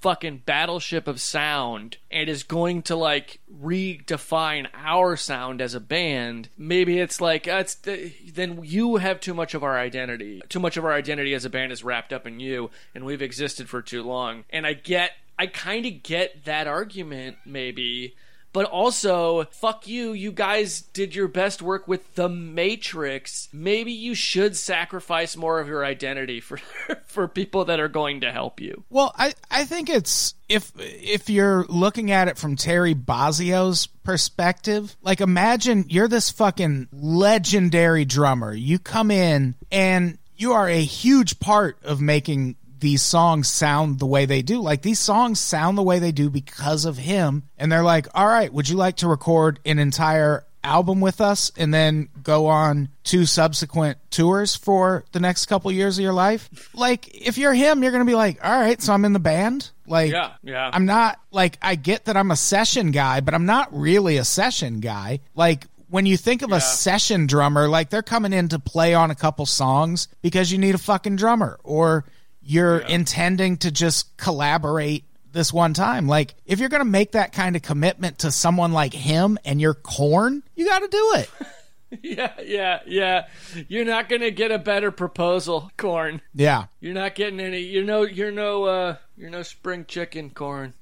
fucking battleship of sound and is going to like redefine our sound as a band, maybe it's like uh, it's then you have too much of our identity. Too much of our identity as a band is wrapped up in you, and we've existed for too long. And I get, I kind of get that argument, maybe. But also, fuck you, you guys did your best work with The Matrix. Maybe you should sacrifice more of your identity for for people that are going to help you. Well, I, I think it's, if if you're looking at it from Terry Bozzio's perspective, like imagine you're this fucking legendary drummer. You come in and you are a huge part of making these songs sound the way they do. Like, these songs sound the way they do because of him. And they're like, all right, would you like to record an entire album with us and then go on two subsequent tours for the next couple years of your life? Like, if you're him, you're going to be like, all right, so I'm in the band. Like, yeah, yeah. I'm not, like, I get that I'm a session guy, but I'm not really a session guy. Like, when you think of yeah. a session drummer, like, they're coming in to play on a couple songs because you need a fucking drummer, or you're yeah. intending to just collaborate this one time. Like, if you're going to make that kind of commitment to someone like him and you're Korn, you got to do it. yeah, yeah, yeah. You're not going to get a better proposal, Korn. Yeah. You're not getting any, you know, you're no, uh, you're no spring chicken, Korn.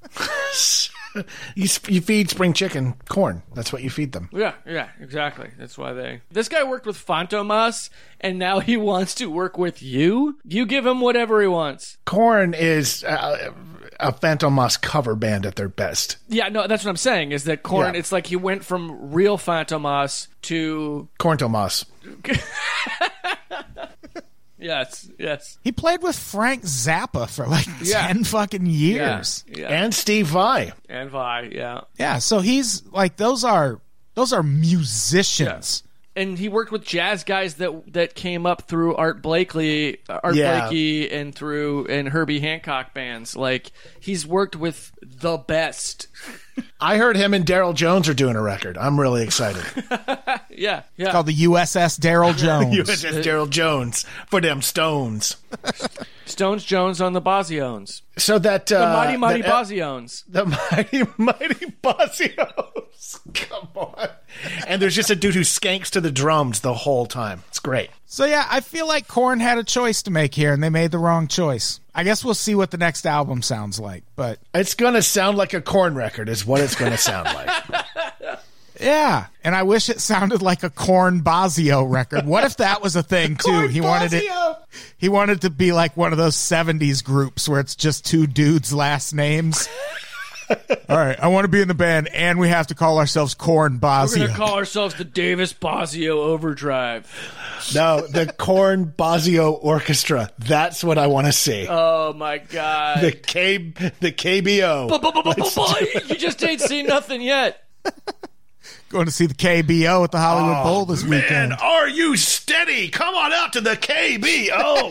you, you feed spring chicken corn. That's what you feed them. Yeah, yeah, exactly. That's why they... This guy worked with Fantomas, and now he wants to work with you? You give him whatever he wants. Korn is uh, a Fantomas cover band at their best. Yeah, no, that's what I'm saying, is that Korn, Yeah. it's like he went from real Fantomas to... Korn Tomas. Yes, yes. He played with Frank Zappa for like Yeah. ten fucking years. Yeah, yeah. And Steve Vai. And Vi, yeah. Yeah, so he's like, those are those are musicians. And he worked with jazz guys that that came up through Art Blakey, Art Yeah. Blakey, and through and Herbie Hancock bands. Like, he's worked with the best. I heard him and Daryl Jones are doing a record. I'm really excited. Yeah, yeah. Called the U S S Daryl Jones. U S S Daryl Jones for them Stones. Stones Jones on the Boziones. So that uh, The Mighty Mighty that, Boziones. The Mighty Mighty Boziones. Come on. And there's just a dude who skanks to the drums the whole time. It's great. So yeah, I feel like Korn had a choice to make here, and they made the wrong choice. I guess we'll see what the next album sounds like, but It's going to sound like a Korn record is what it's going to sound like. yeah. And I wish it sounded like a Korn Bozio record. What if that was a thing too? Korn he wanted it. Bozio! He wanted to be like one of those seventies groups where it's just two dudes' last names. All right, I want to be in the band, and we have to call ourselves Korn We're Bozio. going to call ourselves the Davis Bozio Overdrive. No, the Korn Bozio Orchestra. That's what I want to see. Oh, my God. The K the K B O. You just ain't seen nothing yet. Going to see the K B O at the Hollywood Bowl this Man, weekend. are you steady? Come on out to the K B O.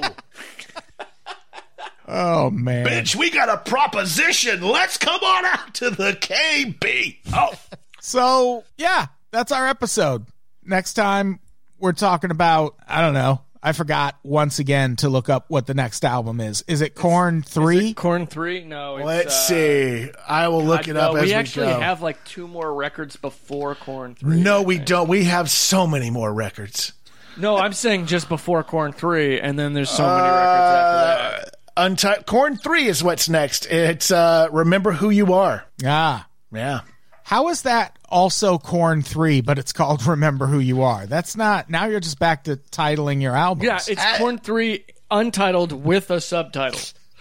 Oh, man. Bitch, we got a proposition. Let's come on out to the K B O. So, yeah, that's our episode. Next time, we're talking about, I don't know, I forgot once again to look up what the next album is. Is it Korn three? Corn three? No. It's, Let's uh, see. I will look I- it no, up as we we actually go. have like two more records before Corn three. No, I we think. don't. We have so many more records. No, I'm saying just before Corn three, and then there's so many records after that. Unti- Korn three is what's next. It's uh, Remember Who You Are. Ah. Yeah. How is that also Korn three, but it's called Remember Who You Are? That's not, now you're just back to titling your albums. Yeah, it's Corn three untitled with a subtitle.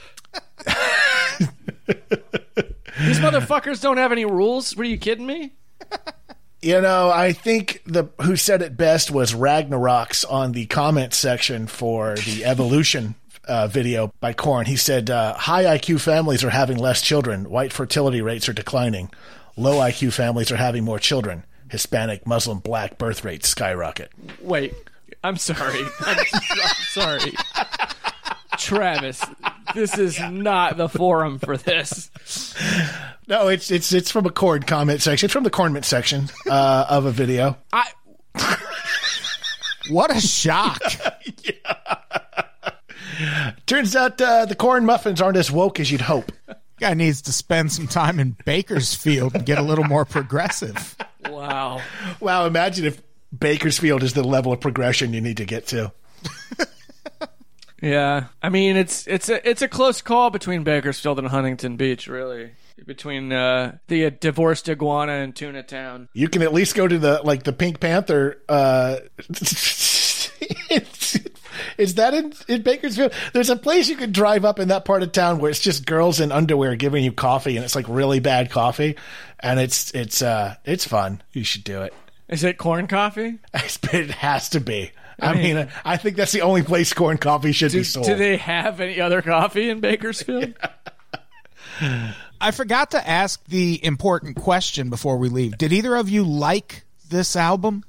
These motherfuckers don't have any rules? What, are you kidding me? You know, I think the who said it best was Ragnaroks on the comment section for the Evolution uh, video by Korn. He said, uh, high I Q families are having less children. White fertility rates are declining. Low I Q families are having more children. Hispanic, Muslim, black birth rates skyrocket. Wait, I'm sorry. I'm, I'm sorry. Travis, this is not the forum for this. No, it's it's it's from a Korn comment section. It's from the Kornment section uh, of a video. I What a shock. Turns out uh, the corn muffins aren't as woke as you'd hope. Guy needs to spend some time in Bakersfield and get a little more progressive. Wow. Wow, imagine if Bakersfield is the level of progression you need to get to. Yeah, I mean it's it's a it's a close call between Bakersfield and Huntington Beach, really. Between uh, the uh, divorced iguana and Tuna Town. You can at least go to the like the Pink Panther. Uh, it's, is that in, in Bakersfield? There's a place you could drive up in that part of town where it's just girls in underwear giving you coffee, and it's like really bad coffee, and it's it's uh it's fun. You should do it. Is it corn coffee? It has to be. I, I mean, mean, I think that's the only place corn coffee should do, be sold. Do they have any other coffee in Bakersfield? I forgot to ask the important question before we leave. Did either of you like this album?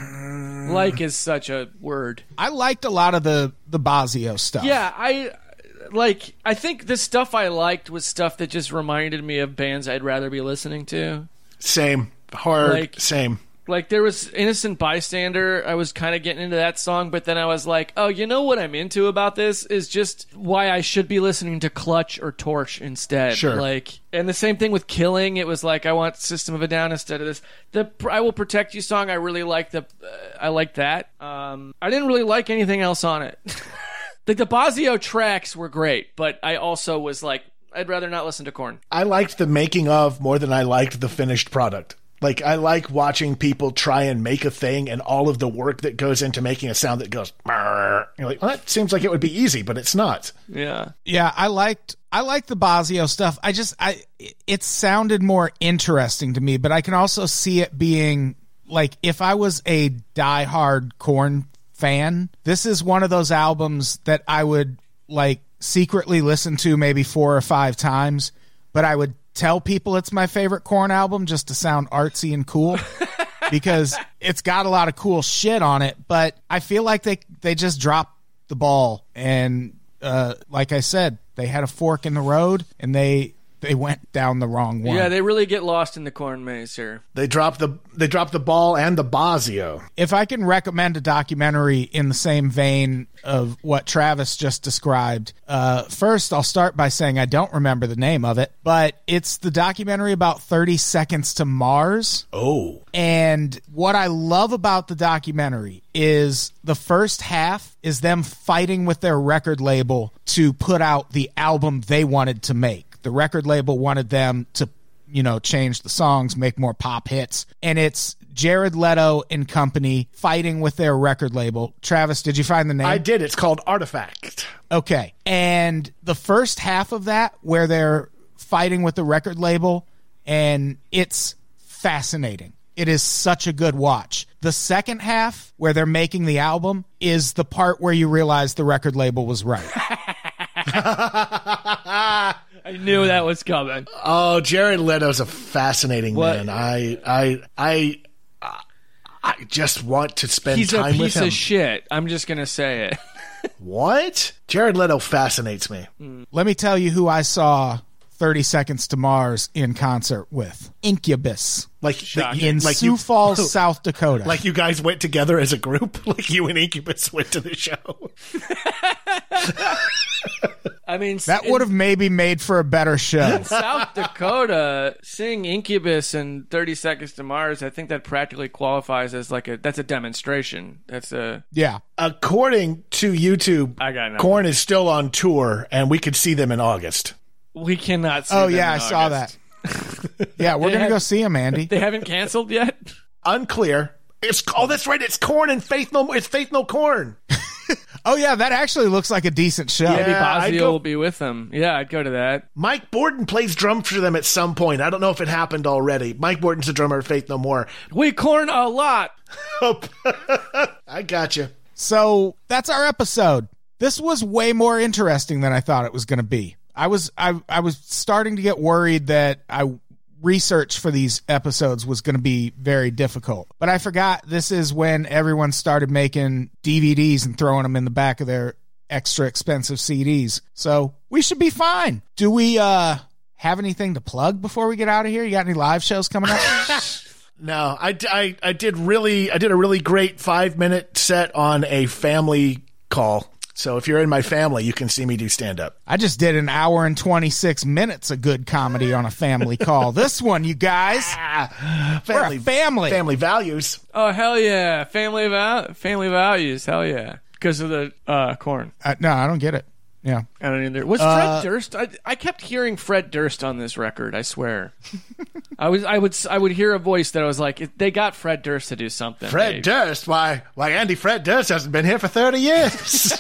Like is such a word. I liked a lot of the, the Basio stuff. Yeah, I like. I think the stuff I liked was stuff that just reminded me of bands I'd rather be listening to. Same. Hard. Like- Same. Like, there was Innocent Bystander. I was kind of getting into that song, but then I was like, oh, you know what I'm into about this is just why I should be listening to Clutch or Torch instead. Sure. Like, and the same thing with Killing. It was like, I want System of a Down instead of this. The I Will Protect You song, I really liked the, uh, I liked that. Um, I didn't really like anything else on it. Like, the Basio tracks were great, but I also was like, I'd rather not listen to Korn. I liked the making of more than I liked the finished product. Like, I like watching people try and make a thing and all of the work that goes into making a sound that goes, "Brr." You're like, well, that seems like it would be easy, but it's not. Yeah. Yeah, I liked I liked the Basio stuff. I just I it sounded more interesting to me, but I can also see it being like if I was a diehard Korn fan, this is one of those albums that I would like secretly listen to maybe four or five times, but I would tell people it's my favorite Korn album just to sound artsy and cool because it's got a lot of cool shit on it, but I feel like they they just dropped the ball, and uh, like I said, they had a fork in the road and they they went down the wrong one. Yeah, they really get lost in the Korn maze here. They dropped the they dropped the ball and the Basio. If I can recommend a documentary in the same vein of what Travis just described, uh, first I'll start by saying I don't remember the name of it, but it's the documentary about thirty seconds to Mars. Oh. And what I love about the documentary is the first half is them fighting with their record label to put out the album they wanted to make. The record label wanted them to, you know, change the songs, make more pop hits. And it's Jared Leto and company fighting with their record label. Travis, did you find the name? I did. It's called Artifact. Okay. And the first half of that, where they're fighting with the record label, and it's fascinating. It is such a good watch. The second half, where they're making the album, is the part where you realize the record label was right. I knew that was coming. Oh, Jared Leto's a fascinating What? man. I, I, I, I just want to spend He's a time with piece him. of shit. I'm just going to say it. What? Jared Leto fascinates me. Let me tell you who I saw thirty Seconds to Mars in concert with. Incubus. Like, Shocking. the- In like Sioux you, Falls, South Dakota. like you guys went together as a group. Like you and Incubus went to the show. I mean, that in- would have maybe made for a better show. South Dakota, seeing Incubus and thirty Seconds to Mars, I think that practically qualifies as like a, that's a demonstration. That's a, Yeah. According to YouTube, I got nothing. Korn is still on tour, and we could see them in August. we cannot see Oh, them yeah, I in saw August. that. Yeah, we're They going to have- go see him, Andy. They haven't canceled yet? Unclear. It's oh, that's right. It's Korn and Faith No. It's Faith No Korn. Oh, yeah, that actually looks like a decent show. Maybe Yeah, I'd Basio go- will be with them. Yeah, I'd go to that. Mike Borden plays drums for them at some point. I don't know if it happened already. Mike Borden's the drummer of Faith No More. We Korn a lot. I got you. So that's our episode. This was way more interesting than I thought it was going to be. I was I I was starting to get worried that I research for these episodes was going to be very difficult. But I forgot this is when everyone started making D V Ds and throwing them in the back of their extra expensive C Ds. So we should be fine. Do we uh have anything to plug before we get out of here? You got any live shows coming up? No, I, I, I did really I did a really great five minute set on a family call. So if you're in my family, you can see me do stand-up. I just did an hour and twenty-six minutes of good comedy on a family call. This one, you guys. We're a family. Family values. Oh, hell yeah. Family val- family values. Hell yeah. Because of the uh, corn. Uh, no, I don't get it. Yeah. I don't either. Was Uh, Fred Durst? I, I kept hearing Fred Durst on this record. I swear. I was. I would. I would hear a voice that I was like, "They got Fred Durst to do something." Fred Dave. Durst? Why, why, Andy, Fred Durst hasn't been here for thirty years.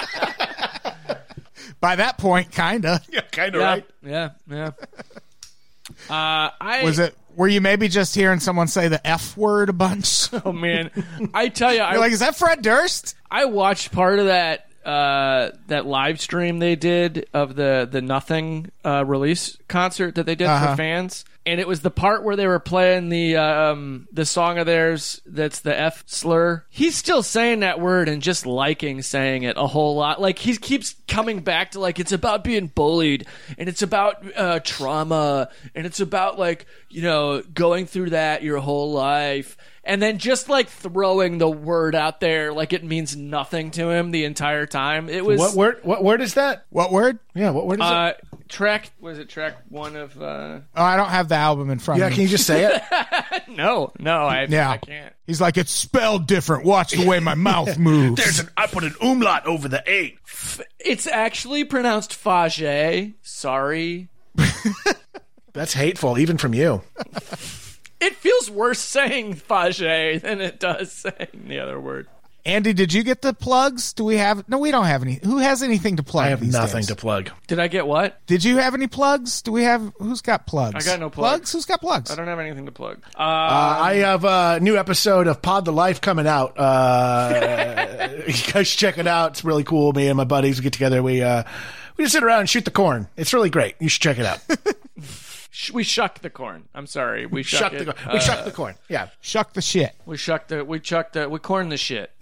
By that point, kinda. Yeah, kind of Yeah, right. yeah, yeah. Uh, I Was it? Were you maybe just hearing someone say the F word a bunch? Oh man, I tell you, I You're like, is that Fred Durst? I watched part of that uh, that live stream they did of the the Nothing uh, release concert that they did Uh-huh. for fans, and it was the part where they were playing the um, the song of theirs that's the F slur. He's still saying that word and just liking saying it a whole lot. Like he keeps coming back to like it's about being bullied and it's about uh, trauma and it's about like you know going through that your whole life. And then just like throwing the word out there like it means nothing to him the entire time. It was What word? What word is that? What word? Yeah, what word is uh, it? track. Was it track one of? Uh, Oh, I don't have the album in front Yeah, of me. can you just say it? no, no, I, Yeah. I can't. He's like, it's spelled different. Watch the way my mouth moves. There's an. I put an umlaut over the eight. It's actually pronounced Fage. Sorry, That's hateful, even from you. it feels worse saying Fage than it does saying the other word. Andy, did you get the plugs? Do we have? No, we don't have any. Who has anything to plug? I have these nothing days? to plug. Did I get what? Did you have any plugs? Do we have? Who's got plugs? I got no plugs. plugs. Who's got plugs? I don't have anything to plug. Uh, Uh, I have a new episode of Pod the Life coming out. Uh, you guys check it out. It's really cool. Me and my buddies we get together. We uh, we just sit around and shoot the corn. It's really great. You should check it out. sh- we shuck the corn. I'm sorry. We shuck, Shuck it. the corn. We Uh, shuck the corn. Yeah. Shuck the shit. We shucked the. We chucked the. We corned the shit.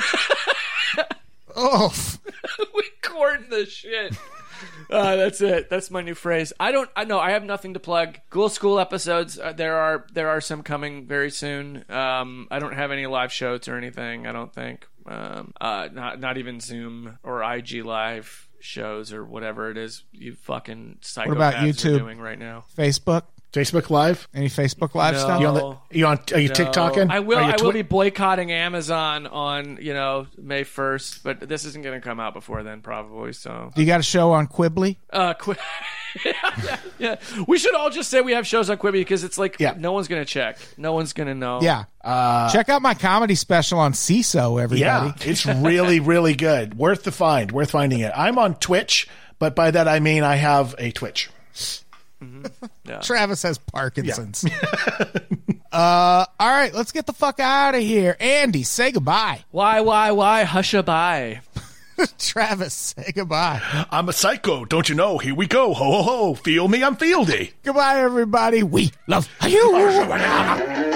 Oh, we corned the shit. Uh, that's it. That's my new phrase. I don't. I know. I have nothing to plug. Ghoul School episodes. Uh, there are there are some coming very soon. Um, I don't have any live shows or anything. I don't think. Um, uh, not not even Zoom or I G Live shows or whatever it is. You fucking psychopaths What about are YouTube? doing right now. Facebook. Facebook Live. Any Facebook Live No. stuff? You on the? You on? Are you TikToking? I will. Are you I will twi- be boycotting Amazon on you know May first, but this isn't going to come out before then, probably. So, You got a show on Quibbly? uh, Qui- yeah, yeah, we should all just say we have shows on Quibi because it's like Yeah. no one's going to check, no one's going to know. Yeah. Check out my comedy special on C I S O, everybody. Yeah, it's really, really good. Worth the find. Worth finding it. I'm on Twitch, but by that I mean I have a Twitch. Travis has Parkinson's. uh, all right, let's get the fuck out of here. Andy, say goodbye. Why, why, why? Hushaby. Travis, say goodbye. I'm a psycho, don't you know? Here we go. Ho, ho, ho. Feel me, I'm fieldy. Goodbye, everybody. We love you.